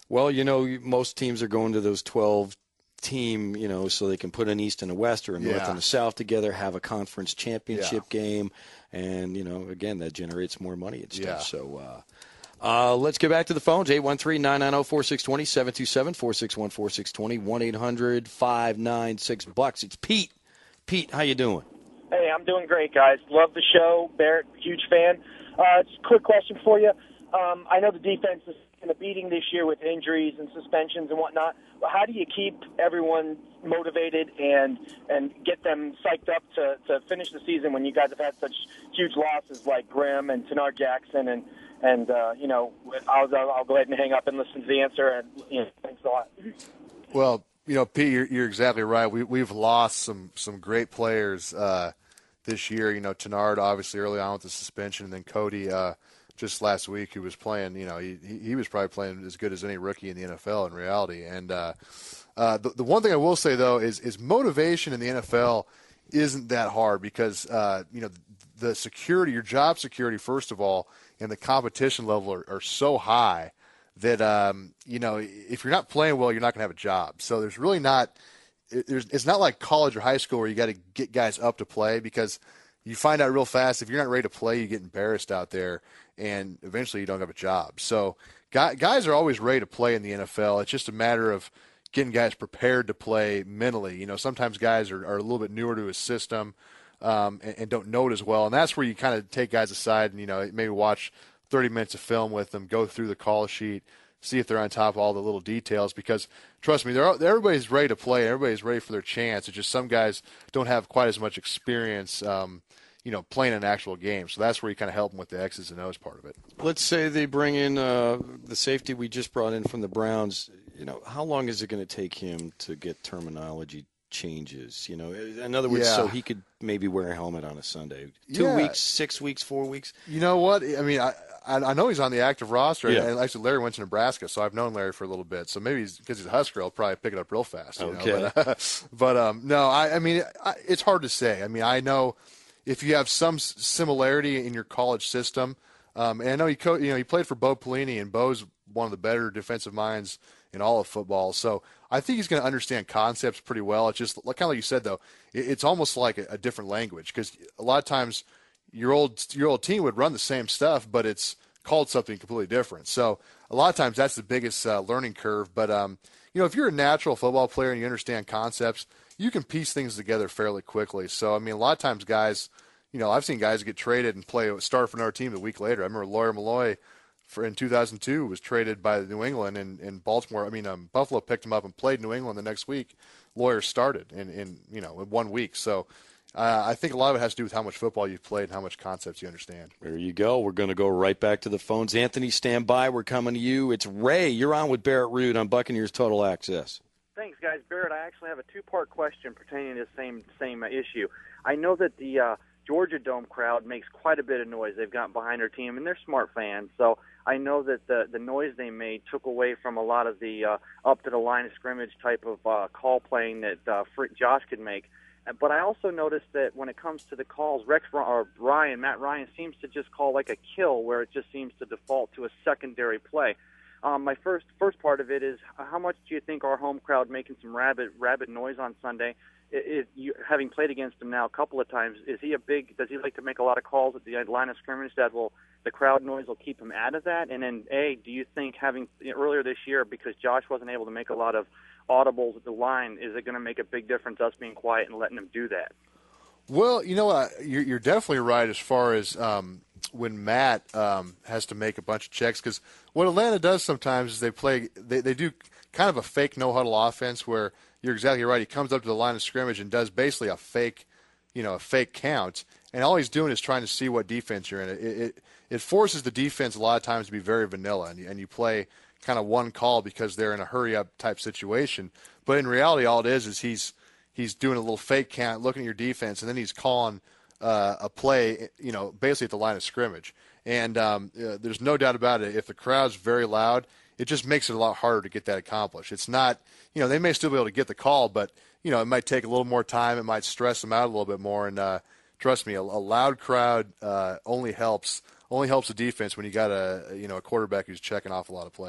Well, you know, most teams are going to those twelve team, you know, so they can put an East and a West or a North Yeah. and a South together, have a conference championship Yeah. game, and, you know, again, that generates more money and stuff. Yeah. So uh, uh, let's get back to the phones, eight one three, nine nine zero, four six two zero, seven two seven, four six one, four six two zero, one eight hundred, five nine six, bucks. It's Pete. Pete, how you doing? Hey, I'm doing great, guys. Love the show. Barrett, huge fan. Uh, just a quick question for you. Um, I know the defense is in a beating this year with injuries and suspensions and whatnot. How do you keep everyone motivated and and get them psyched up to, to finish the season when you guys have had such huge losses like Graham and Tanar Jackson and and uh, you know I'll I'll go ahead and hang up and listen to the answer and you know, thanks a lot. Well, you know, Pete, you're, you're exactly right. We we've lost some some great players uh, this year. You know, Tenard obviously early on with the suspension, and then Cody uh, just last week who was playing. You know, he he was probably playing as good as any rookie in the N F L in reality. And uh, uh, the the one thing I will say though is is motivation in the N F L isn't that hard because uh, you know the security, your job security first of all, and the competition level are, are so high that um, you know if you're not playing well, you're not going to have a job. So there's really not. It, there's, it's not like college or high school where you got to get guys up to play because you find out real fast if you're not ready to play, you get embarrassed out there, and eventually you don't have a job. So guys are always ready to play in the N F L. It's just a matter of getting guys prepared to play mentally. You know, sometimes guys are, are a little bit newer to a system um, and, and don't know it as well, and that's where you kind of take guys aside and you know maybe watch thirty minutes of film with them, go through the call sheet, see if they're on top of all the little details. Because trust me, they're, everybody's ready to play. Everybody's ready for their chance. It's just some guys don't have quite as much experience, um, you know, playing an actual game. So that's where you kind of help them with the X's and O's part of it. Let's say they bring in uh, the safety we just brought in from the Browns. You know, how long is it going to take him to get terminology changes? You know, in other words, Yeah. so he could maybe wear a helmet on a Sunday. Two Yeah. weeks, six weeks, four weeks. You know what? I mean, I I, I know he's on the active roster. Yeah. And actually, Larry went to Nebraska, so I've known Larry for a little bit. So maybe because he's, he's a Husker, I'll probably pick it up real fast. You Okay. Know? But, but um, no, I, I mean, I, it's hard to say. I mean, I know if you have some s- similarity in your college system, um, and I know he co- you know he played for Bo Pelini, and Bo's one of the better defensive minds in all of football. So I think he's going to understand concepts pretty well. It's just kind of like you said, though, it, it's almost like a, a different language because a lot of times your old your old team would run the same stuff, but it's called something completely different. So a lot of times that's the biggest uh, learning curve. But um, you know, if you're a natural football player and you understand concepts, you can piece things together fairly quickly. So I mean, a lot of times guys, you know, I've seen guys get traded and play start for another team a week later. I remember Lawyer Malloy for in two thousand two was traded by New England, and, and Baltimore. I mean, um, Buffalo picked him up and played New England the next week. Lawyer started in, in you know in one week. So uh, I think a lot of it has to do with how much football you've played and how much concepts you understand. There you go. We're going to go right back to the phones. Anthony, stand by. We're coming to you. It's Ray. You're on with Barrett Rood on Buccaneers Total Access. Thanks, guys. Barrett, I actually have a two-part question pertaining to the same same issue. I know that the uh, Georgia Dome crowd makes quite a bit of noise. They've got behind their team, and they're smart fans. So I know that the the noise they made took away from a lot of the uh, up to the line of scrimmage type of uh, call playing that uh, Josh could make. But I also noticed that when it comes to the calls, Rex or Ryan, Matt Ryan seems to just call like a kill, where it just seems to default to a secondary play. Um, my first first part of it is how much do you think our home crowd making some rabid rabid noise on Sunday? Is you, having played against him now a couple of times, is he a big? Does he like to make a lot of calls at the line of scrimmage that will the crowd noise will keep him out of that? And then, A, do you think having earlier this year because Josh wasn't able to make a lot of audibles at the line, is it going to make a big difference us being quiet and letting him do that? Well, you know what? You're, you're definitely right as far as um, when Matt um, has to make a bunch of checks, because what Atlanta does sometimes is they play, they, they do kind of a fake no-huddle offense where you're exactly right. He comes up to the line of scrimmage and does basically a fake, you know, a fake count, and all he's doing is trying to see what defense you're in. It it, it forces the defense a lot of times to be very vanilla, and you, and you play kind of one call because they're in a hurry-up type situation. But in reality, all it is is he's he's doing a little fake count, looking at your defense, and then he's calling uh, a play, you know, basically at the line of scrimmage. And um, uh, there's no doubt about it. If the crowd's very loud, it just makes it a lot harder to get that accomplished. It's not, you know, they may still be able to get the call, but, you know, it might take a little more time. It might stress them out a little bit more. And uh, trust me, a, a loud crowd uh, only helps only helps the defense when you got a, you know, a quarterback who's checking off a lot of plays.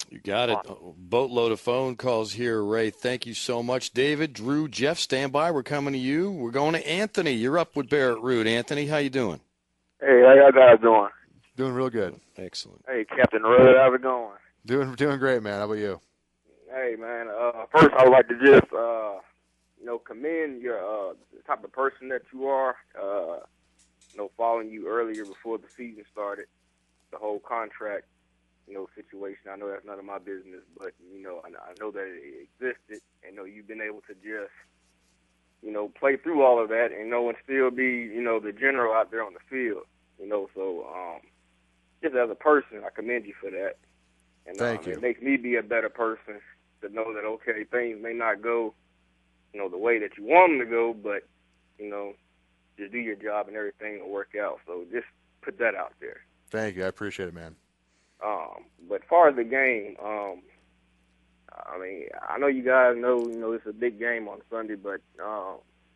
You got it. A boatload of phone calls here, Ray. Thank you so much. David, Drew, Jeff, stand by. We're coming to you. We're going to Anthony. You're up with Barrett Root. Anthony, how you doing? Hey, how y'all guys doing? Doing real good. Excellent. Hey, Captain Rudd, how's it going? Doing doing great, man. How about you? Hey, man. Uh, first, I would like to just, uh, you know, commend your uh, the type of person that you are. Uh, you know, following you earlier before the season started, the whole contract, you know, situation. I know that's none of my business, but you know, I, I know that it existed, and you know, you've been able to just, you know, play through all of that, and you know, and still be, you know, the general out there on the field. You know, so um, just as a person, I commend you for that. And Thank um, you. It makes me be a better person to know that, okay, things may not go, you know, the way that you want them to go, but, you know, just do your job and everything will work out. So just put that out there. Thank you. I appreciate it, man. Um, but as far as the game, um, I mean, I know you guys know, you know, it's a big game on Sunday, but um,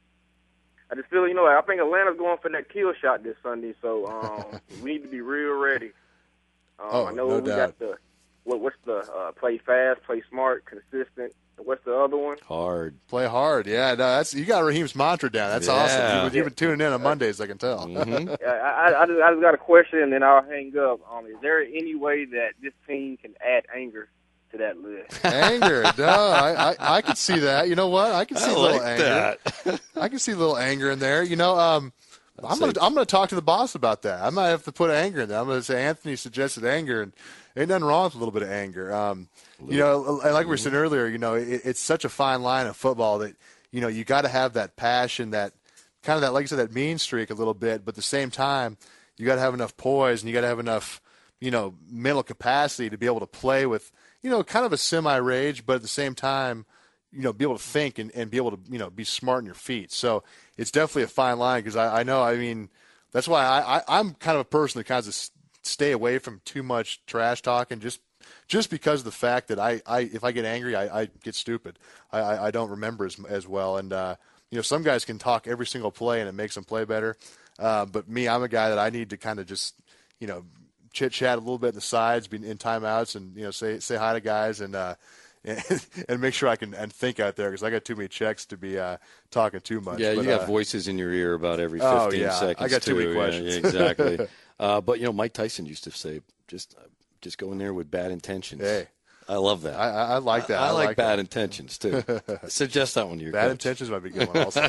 I just feel, you know, I think Atlanta's going for that kill shot this Sunday, so um, we need to be real ready. Um, oh, I know no we doubt. got the what, what's the uh, play fast, play smart, consistent. What's the other one? Hard. Play hard. Yeah, no, that's you got Raheem's mantra down. That's Yeah. awesome. You've, you've been tuning in on Mondays, I can tell. Mm-hmm. I, I, I, just, I just got a question, and then I'll hang up. Um, is there any way that this team can add anger to that list? Anger. No, I, I, I can see that. You know what? I can see I a little like anger. that. I can see a little anger in there. You know, um, I'm gonna I'm gonna talk to the boss about that. I might have to put anger in there. I'm gonna say Anthony suggested anger, and ain't nothing wrong with a little bit of anger. Um, you know, like we were saying earlier, you know, it, it's such a fine line of football that you know you got to have that passion, that kind of that, like you said, that mean streak a little bit, but at the same time, you got to have enough poise and you got to have enough, you know, mental capacity to be able to play with, you know, kind of a semi-rage, but at the same time, you know, be able to think and, and be able to, you know, be smart on your feet. So it's definitely a fine line because I, I know, I mean, that's why I, I, I'm kind of a person that kind of stay away from too much trash talking just just because of the fact that I, I if I get angry, I, I get stupid. I, I, I don't remember as, as well. And, uh, you know, some guys can talk every single play and it makes them play better. Uh, but me, I'm a guy that I need to kind of just, you know, chit-chat a little bit in the sides, be in timeouts, and, you know, say say hi to guys and uh, and, and make sure I can and think out there because I got too many checks to be uh, talking too much. Yeah, but, you got uh, voices in your ear about every fifteen oh, yeah. seconds. I got too too. many questions. Yeah, yeah, exactly. uh, but, you know, Mike Tyson used to say, just uh, just go in there with bad intentions. Hey. I love that. I, I like that. I, I, I like, like bad that. intentions, too. Suggest that one to your Bad coach. intentions might be a good one also.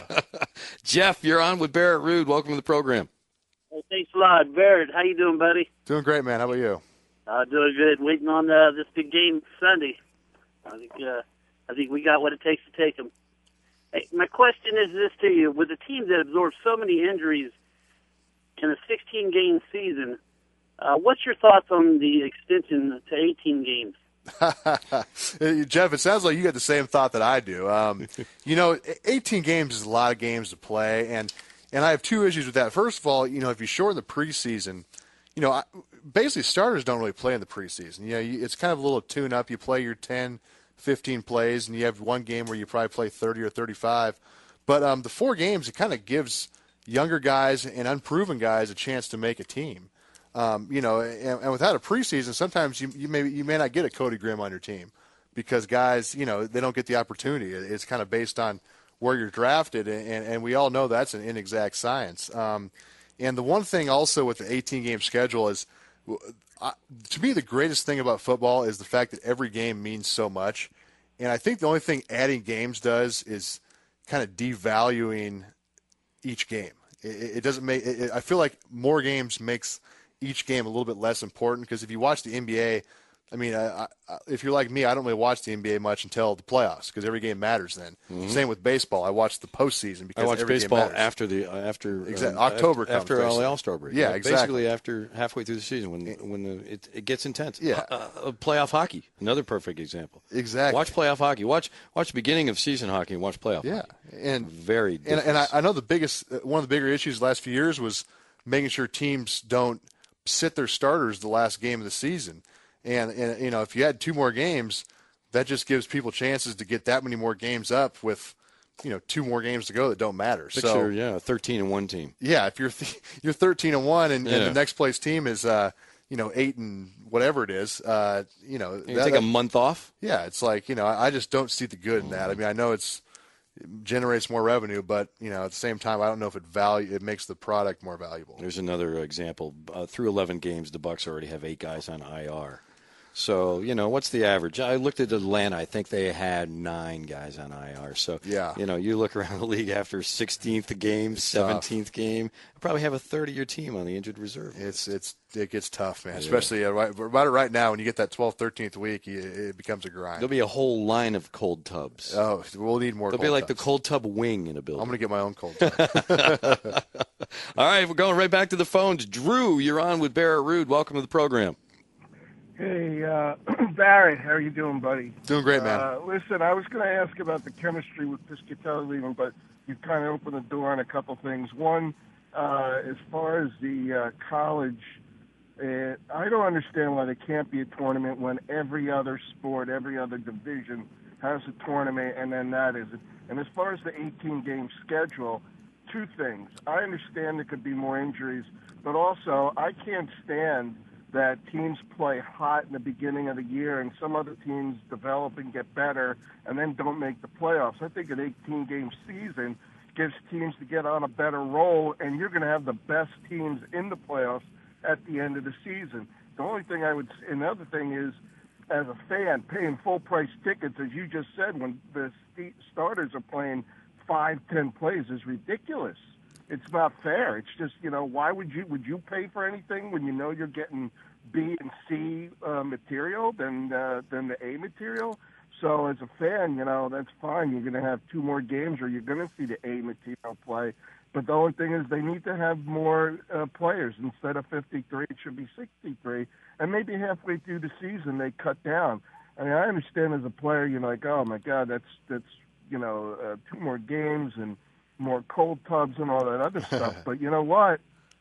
Jeff, you're on with Barrett Ruud. Welcome to the program. Hey, thanks a lot. Barrett, how you doing, buddy? Doing great, man. How about you? Uh, doing good. Waiting on uh, this big game Sunday. I think uh, I think we got what it takes to take them. Hey, my question is this to you: with a team that absorbed so many injuries in a sixteen-game season, uh, what's your thoughts on the extension to eighteen games? Jeff, it sounds like you got the same thought that I do. Um, you know, eighteen games is a lot of games to play, and and I have two issues with that. First of all, you know, if you shorten the preseason, you know, I, basically starters don't really play in the preseason. You know, you, it's kind of a little tune-up. You play your ten, fifteen plays, and you have one game where you probably play thirty or thirty-five. But um, the four games, it kind of gives younger guys and unproven guys a chance to make a team. Um, you know, and, and without a preseason, sometimes you, you may you may not get a Cody Grimm on your team because guys, you know, they don't get the opportunity. It's kind of based on where you're drafted, and, and, and we all know that's an inexact science. Um, and the one thing also with the eighteen-game schedule is, uh, to me, the greatest thing about football is the fact that every game means so much. And I think the only thing adding games does is kind of devaluing each game. It, it doesn't make. It, I feel like more games makes each game a little bit less important because if you watch the N B A, I mean, I, I, if you're like me, I don't really watch the N B A much until the playoffs because every game matters then. Mm-hmm. Same with baseball. I watch the postseason because I watch every baseball game matters. after the uh, after exactly. um, October after, comes, after basically. the All-Star break. Yeah, Like, exactly. Basically after halfway through the season when when the, it, it gets intense. Yeah. Uh, uh, playoff hockey, another perfect example. Exactly. Watch playoff hockey. Watch watch the beginning of season hockey and watch playoff Yeah, hockey. and very and, different. and I, I know the biggest one of the bigger issues the last few years was making sure teams don't sit their starters the last game of the season. And, and you know, if you had two more games, that just gives people chances to get that many more games up with, you know, two more games to go that don't matter. Picture, so yeah, a thirteen and one team. Yeah, if you're th- you're thirteen and one, and, Yeah. and the next place team is, uh, you know, eight and whatever it is, uh, you know, You that, take that, a month off. Yeah, it's like, you know, I, I just don't see the good in that. I mean, I know it's it generates more revenue, but you know, at the same time, I don't know if it value it makes the product more valuable. There's another example. Uh, through eleven games, the Bucs already have eight guys on I R. So, you know, what's the average? I looked at Atlanta. I think they had nine guys on I R. So, yeah. you know, you look around the league after sixteenth game, seventeenth game, you probably have a third of your team on the injured reserve. It's it's it gets tough, man. Yeah. Especially uh, right, about it right now when you get that twelfth, thirteenth week, you, it becomes a grind. There'll be a whole line of cold tubs. Oh, we'll need more. There'll cold be like tubs. the cold tub wing in a building. I'm going to get my own cold tub. All right, we're going right back to the phones. Drew, you're on with Barrett Ruud. Welcome to the program. Hey, uh, Barrett, how are you doing, buddy? Doing great, man. Uh, listen, I was going to ask about the chemistry with Piscatelli leaving, but you've kind of opened the door on a couple things. One, uh, as far as the uh, college, uh, I don't understand why there can't be a tournament when every other sport, every other division has a tournament, and then that is it. And as far as the eighteen-game schedule, two things. I understand there could be more injuries, but also I can't stand that teams play hot in the beginning of the year and some other teams develop and get better and then don't make the playoffs. I think an eighteen-game season gives teams to get on a better roll, and you're going to have the best teams in the playoffs at the end of the season. The only thing I would – another thing is, as a fan, paying full-price tickets, as you just said, when the st- starters are playing five, ten plays is ridiculous. It's not fair. It's just, you know, why would you would you pay for anything when you know you're getting B and C uh, material than uh, than the A material? So as a fan, you know, that's fine. You're going to have two more games, or you're going to see the A material play. But the only thing is, they need to have more uh, players. Instead of fifty-three, it should be sixty-three. And maybe halfway through the season, they cut down. I mean, I understand as a player, you're like, oh my God, that's that's you know, uh, two more games and more cold tubs and all that other stuff. But you know what?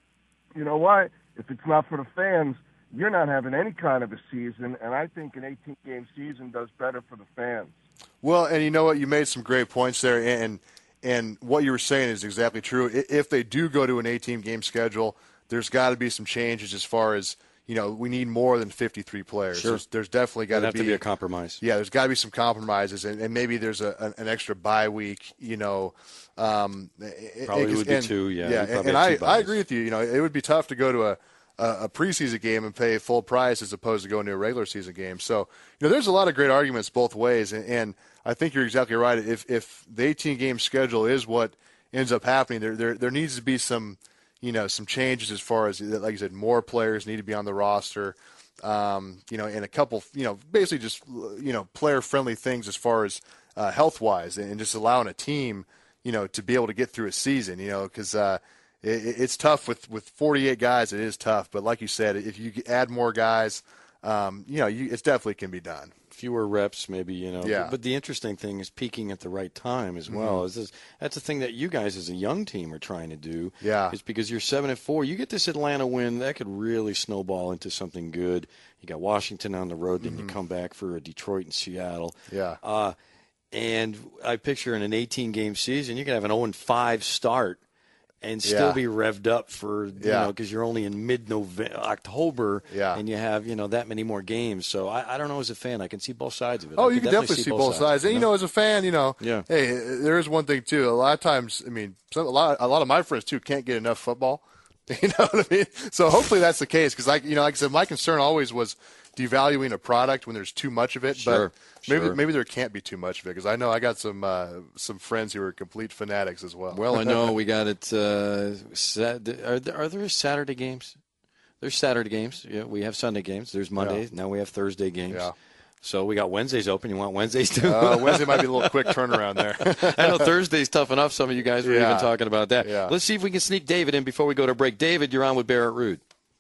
You know what? If it's not for the fans, you're not having any kind of a season, and I think an eighteen-game season does better for the fans. Well, and you know what? You made some great points there, and and what you were saying is exactly true. If they do go to an eighteen-game schedule, there's got to be some changes as far as, you know, we need more than fifty-three players. Sure. There's, there's definitely got There'd to have be, to be a compromise. Yeah, there's got to be some compromises, and, and maybe there's a, an extra bye week, you know. Um, probably and, would be and, two, yeah. Yeah, and, and I, I agree with you. You know, it would be tough to go to a, a preseason game and pay full price as opposed to going to a regular season game. So, you know, there's a lot of great arguments both ways, and, and I think you're exactly right. If if the eighteen-game schedule is what ends up happening, there there there needs to be some, you know, some changes as far as, like you said, more players need to be on the roster. Um, you know, and a couple, you know, basically just, you know, player-friendly things as far as uh, health-wise, and just allowing a team, you know, to be able to get through a season, you know, because uh, it, it's tough with, with forty-eight guys. It is tough, but like you said, if you add more guys, um, you know, you, it definitely can be done. Fewer reps, maybe, you know. Yeah. But the interesting thing is peaking at the right time as well. Mm-hmm. Is this, that's the thing that you guys as a young team are trying to do. Yeah. Is because you're seven and four. You get this Atlanta win, that could really snowball into something good. You got Washington on the road, then Mm-hmm. you come back for a Detroit and Seattle. Yeah. Uh, and I picture in an eighteen-game season, you can have an oh and five start and still Yeah. be revved up for, you Yeah. know, because you're only in mid-November, October, Yeah. and you have, you know, that many more games. So I, I don't know, as a fan, I can see both sides of it. Oh, I you can definitely see both sides. And, you know, as a fan, you know, Yeah. hey, there is one thing, too. A lot of times, I mean, some, a lot a lot of my friends, too, can't get enough football. You know what I mean? So hopefully that's the case because, like, you know, like I said, my concern always was devaluing a product when there's too much of it. Sure, but maybe sure. maybe there can't be too much of it because I know I got some uh, some friends who are complete fanatics as well. Well, I know we got it. Uh, sat, are, there, are there Saturday games? There's Saturday games. Yeah, we have Sunday games. There's Mondays. Yeah. Now we have Thursday games. Yeah. So we got Wednesdays open. You want Wednesdays too? Uh, Wednesday might be a little quick turnaround there. I know Thursday's tough enough. Some of you guys were Yeah. even talking about that. Yeah. Let's see if we can sneak David in before we go to break. David, you're on with Barrett Ruud.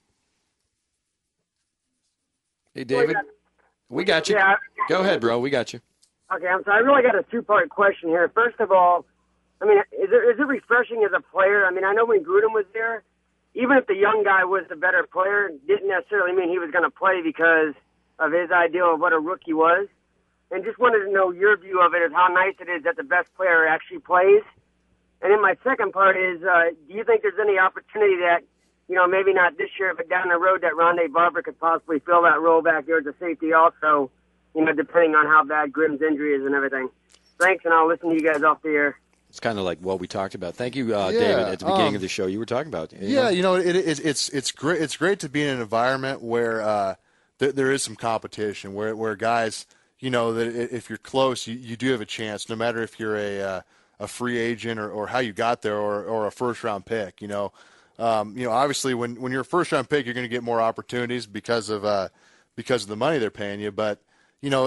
Hey, David. We got you. Yeah. Go ahead, bro. We got you. Okay, I'm sorry. I really got a two-part question here. First of all, I mean, is it, is it refreshing as a player? I mean, I know when Gruden was there, even if the young guy was the better player, didn't necessarily mean he was going to play because of his idea of what a rookie was. And just wanted to know your view of it, of how nice it is that the best player actually plays. And then my second part is, uh, do you think there's any opportunity that, you know, maybe not this year, but down the road that Rondé Barber could possibly fill that role back there as a safety also, you know, depending on how bad Grimm's injury is and everything. Thanks, and I'll listen to you guys off the air. It's kind of like what we talked about. Thank you, uh, Yeah, David. At the beginning um, of the show, you were talking about. You Yeah, know? you know, it, it, it's it's great. It's great to be in an environment where uh, th- there is some competition, where where guys, you know, that if you're close, you, you do have a chance, no matter if you're a uh, a free agent or, or how you got there, or, or a first round pick. You know, um, you know, obviously when, when you're a first round pick, you're going to get more opportunities because of uh, because of the money they're paying you, but you know,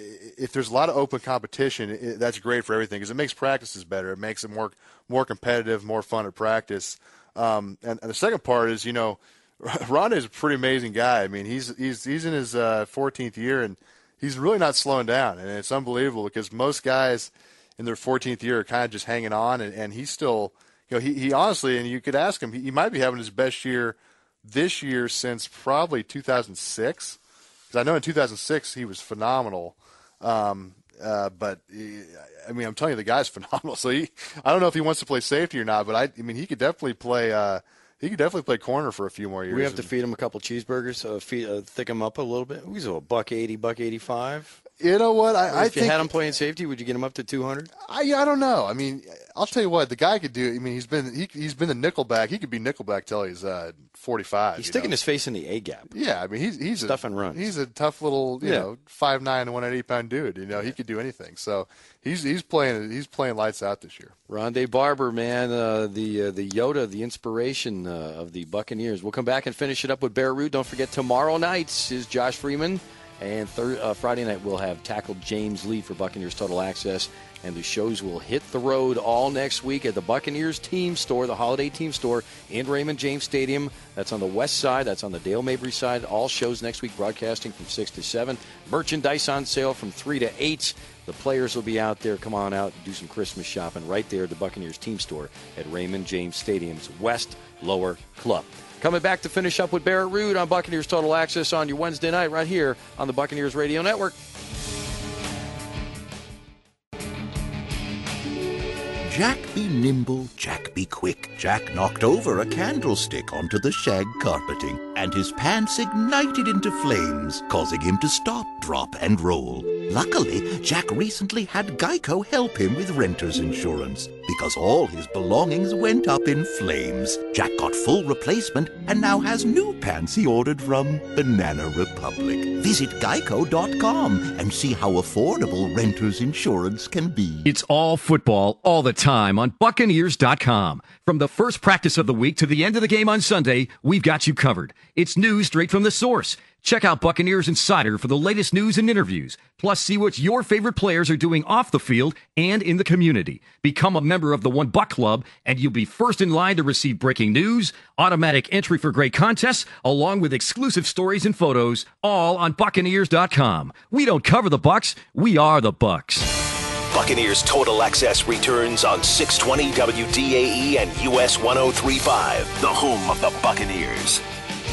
if there's a lot of open competition, that's great for everything because it makes practices better. It makes it more more competitive, more fun at practice. Um, and, and the second part is, you know, Rondé is a pretty amazing guy. I mean, he's he's he's in his uh, fourteenth year, and he's really not slowing down. And it's unbelievable because most guys in their fourteenth year are kind of just hanging on, and, and he's still, you know, he, he honestly, and you could ask him, he, he might be having his best year this year since probably two thousand six. Because I know in two thousand six he was phenomenal, um, uh, but he, I mean I'm telling you the guy's phenomenal. So he, I don't know if he wants to play safety or not, but I, I mean he could definitely play. Uh, he could definitely play corner for a few more years. We have to feed him a couple cheeseburgers, uh, feed, uh, thick him up a little bit. He's a buck eighty, buck eighty-five. You know what? I, I if you think, had him playing safety, would you get him up to two hundred? I I don't know. I mean, I'll tell you what, the guy could do. I mean, he's been he he's been the nickelback. He could be nickelback till he's uh, forty-five. He's you sticking know? his face in the A gap. Yeah, I mean, he's he's stuff a, and runs. He's a tough little, you Yeah. know, five nine, one hundred eighty pound dude. You know, he could do anything. So he's he's playing he's playing lights out this year. Rondé Barber, man, uh, the uh, the Yoda, the inspiration uh, of the Buccaneers. We'll come back and finish it up with Bear Root. Don't forget, tomorrow night is Josh Freeman. And thir- uh, Friday night, we'll have tackle James Lee for Buccaneers Total Access. And the shows will hit the road all next week at the Buccaneers Team Store, the Holiday Team Store in Raymond James Stadium. That's on the west side. That's on the Dale Mabry side. All shows next week broadcasting from six to seven. Merchandise on sale from three to eight. The players will be out there. Come on out and do some Christmas shopping right there at the Buccaneers Team Store at Raymond James Stadium's West Lower Club. Coming back to finish up with Barrett Ruud on Buccaneers Total Access on your Wednesday night right here on the Buccaneers Radio Network. Jack be nimble, Jack be quick. Jack knocked over a candlestick onto the shag carpeting, and his pants ignited into flames, causing him to stop, drop, and roll. Luckily, Jack recently had Geico help him with renter's insurance, because all his belongings went up in flames. Jack got full replacement and now has new pants he ordered from Banana Republic. Visit geico dot com and see how affordable renter's insurance can be. It's all football all the time on Buccaneers dot com. From the first practice of the week to the end of the game on Sunday, we've got you covered. It's news straight from the source. Check out Buccaneers Insider for the latest news and interviews. Plus, see what your favorite players are doing off the field and in the community. Become a member of the One Buck Club, and you'll be first in line to receive breaking news, automatic entry for great contests, along with exclusive stories and photos, all on Buccaneers dot com. We don't cover the Bucs, we are the Bucs. Buccaneers Total Access returns on six twenty W D A E and U S one oh three point five, the home of the Buccaneers.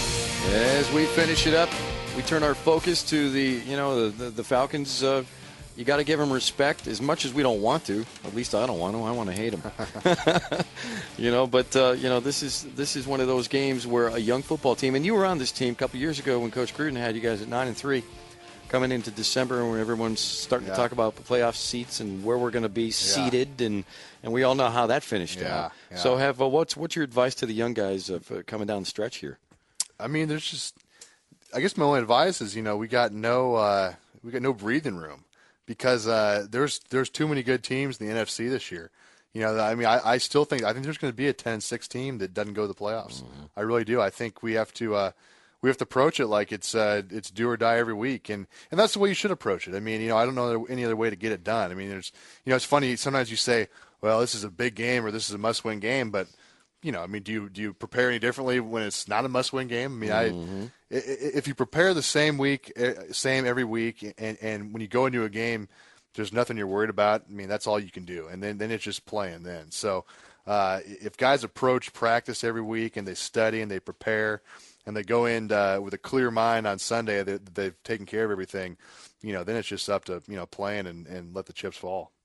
As we finish it up, we turn our focus to the, you know, the, the, the Falcons. Uh, you got to give them respect as much as we don't want to. At least I don't want to. I want to hate them. you know, but, uh, you know, this is this is one of those games where a young football team, and you were on this team a couple years ago when Coach Gruden had you guys at nine and three. Coming into December, when everyone's starting Yeah. to talk about the playoff seats and where we're going to be seated, and, and we all know how that finished Yeah, out. yeah. So, have uh, what's what's your advice to the young guys of uh, coming down the stretch here? I mean, there's just, I guess my only advice is, you know, we got no, uh, we got no breathing room because uh, there's there's too many good teams in the N F C this year. You know, I mean, I, I still think I think there's going to be a ten and six team that doesn't go to the playoffs. Mm-hmm. I really do. I think we have to uh, we have to approach it like it's uh, it's do or die every week, and and that's the way you should approach it. I mean, you know, I don't know any other way to get it done. I mean, there's, you know, it's funny sometimes you say, well, this is a big game or this is a must-win game, but you know, I mean, do you do you prepare any differently when it's not a must-win game? I mean, Mm-hmm. I, i- if you prepare the same week, eh, same every week, and, and when you go into a game, there's nothing you're worried about. I mean, that's all you can do, and then then it's just playing. Then, so uh, if guys approach practice every week and they study and they prepare and they go in uh, with a clear mind on Sunday that they've taken care of everything, you know, then it's just up to, you know, playing and, and let the chips fall.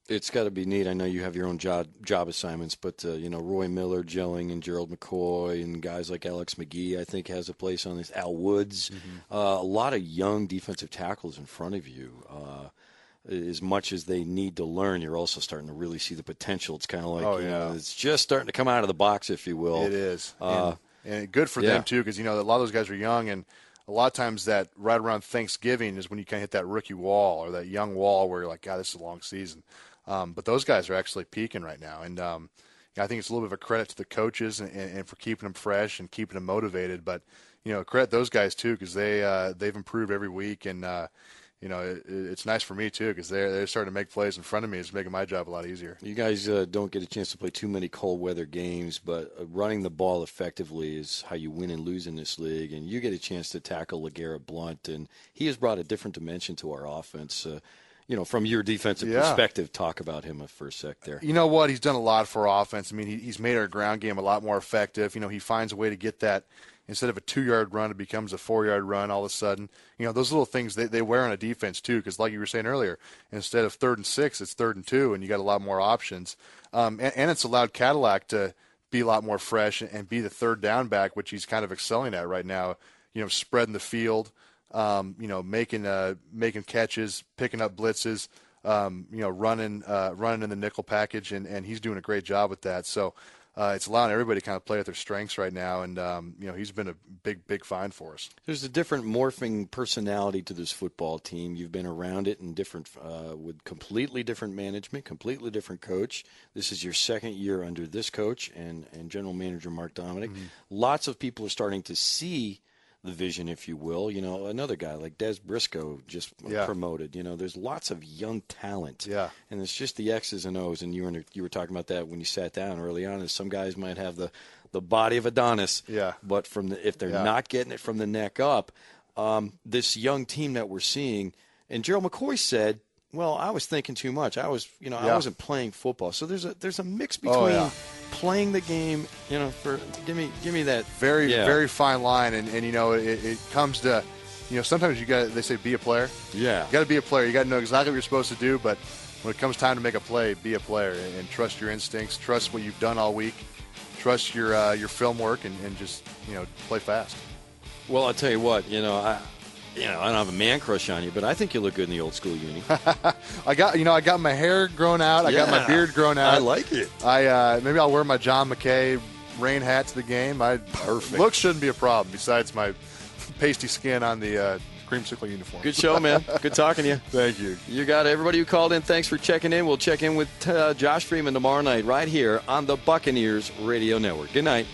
It's got to be neat. I know you have your own job job assignments, but, uh, you know, Roy Miller gelling and Gerald McCoy and guys like Alex McGee, I think, has a place on this. Al Woods, mm-hmm. uh, a lot of young defensive tackles in front of you. Uh, as much as they need to learn, you're also starting to really see the potential. It's kind of like, oh, you yeah. know, it's just starting to come out of the box, if you will. It is. Uh, and, and good for yeah. them, too, because, you know, a lot of those guys are young, and a lot of times that right around Thanksgiving is when you kind of hit that rookie wall or that young wall where you're like, God, this is a long season. Um, but those guys are actually peaking right now. And um, I think it's a little bit of a credit to the coaches and, and, and for keeping them fresh and keeping them motivated. But, you know, credit those guys, too, because they, uh, they've improved every week. And, uh, you know, it, it's nice for me, too, because they're, they're starting to make plays in front of me. It's making my job a lot easier. You guys uh, don't get a chance to play too many cold weather games, but uh, running the ball effectively is how you win and lose in this league. And you get a chance to tackle LeGarrette Blount, and he has brought a different dimension to our offense. Uh, You know, from your defensive yeah. perspective, talk about him for a sec there. You know what? He's done a lot for our offense. I mean, he, he's made our ground game a lot more effective. You know, he finds a way to get that. Instead of a two-yard run, it becomes a four-yard run all of a sudden. You know, those little things, they, they wear on a defense, too, because like you were saying earlier, instead of third and six, it's third and two, and you got a lot more options. Um, and, and it's allowed Cadillac to be a lot more fresh and, and be the third down back, which he's kind of excelling at right now, you know, spreading the field. Um, you know, making uh, making catches, picking up blitzes, um, you know, running uh, running in the nickel package, and, and he's doing a great job with that. So uh, it's allowing everybody to kind of play at their strengths right now, and um, you know, he's been a big, big find for us. There's a different morphing personality to this football team. You've been around it in different, uh, with completely different management, completely different coach. This is your second year under this coach and, and general manager Mark Dominic. Mm-hmm. Lots of people are starting to see the vision, if you will. You know, another guy like Des Briscoe just yeah. promoted. You know, there's lots of young talent. Yeah. And it's just the X's and O's. And you were you were talking about that when you sat down early on. Is some guys might have the, the body of Adonis. Yeah. But from the if they're yeah. not getting it from the neck up, um, this young team that we're seeing, and Gerald McCoy said, well, I was thinking too much. I was, you know, yeah. I wasn't playing football. So there's a there's a mix between oh, yeah. playing the game, you know, for give me give me that very yeah. very fine line, and, and you know, it, it comes to, you know, sometimes you got they say be a player. Yeah, you got to be a player. You got to know exactly what you're supposed to do, but when it comes time to make a play, be a player and, and trust your instincts, trust what you've done all week, trust your uh, your film work, and, and just you know play fast. Well, I'll tell you what, you know, I. You know, I don't have a man crush on you, but I think you look good in the old school uni. I got, you know, I got my hair grown out. I yeah, got my beard grown out. I like it. I uh, maybe I'll wear my John McKay rain hat to the game. I perfect. Looks shouldn't be a problem. Besides my pasty skin on the uh, creamsicle uniform. Good show, man. Good talking to you. Thank you. You got it. Everybody who called in, thanks for checking in. We'll check in with uh, Josh Freeman tomorrow night right here on the Buccaneers Radio Network. Good night.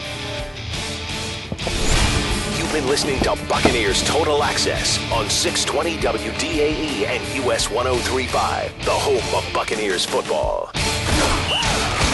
You've been listening to Buccaneers Total Access on six twenty W D A E and U S one oh three point five, the home of Buccaneers football.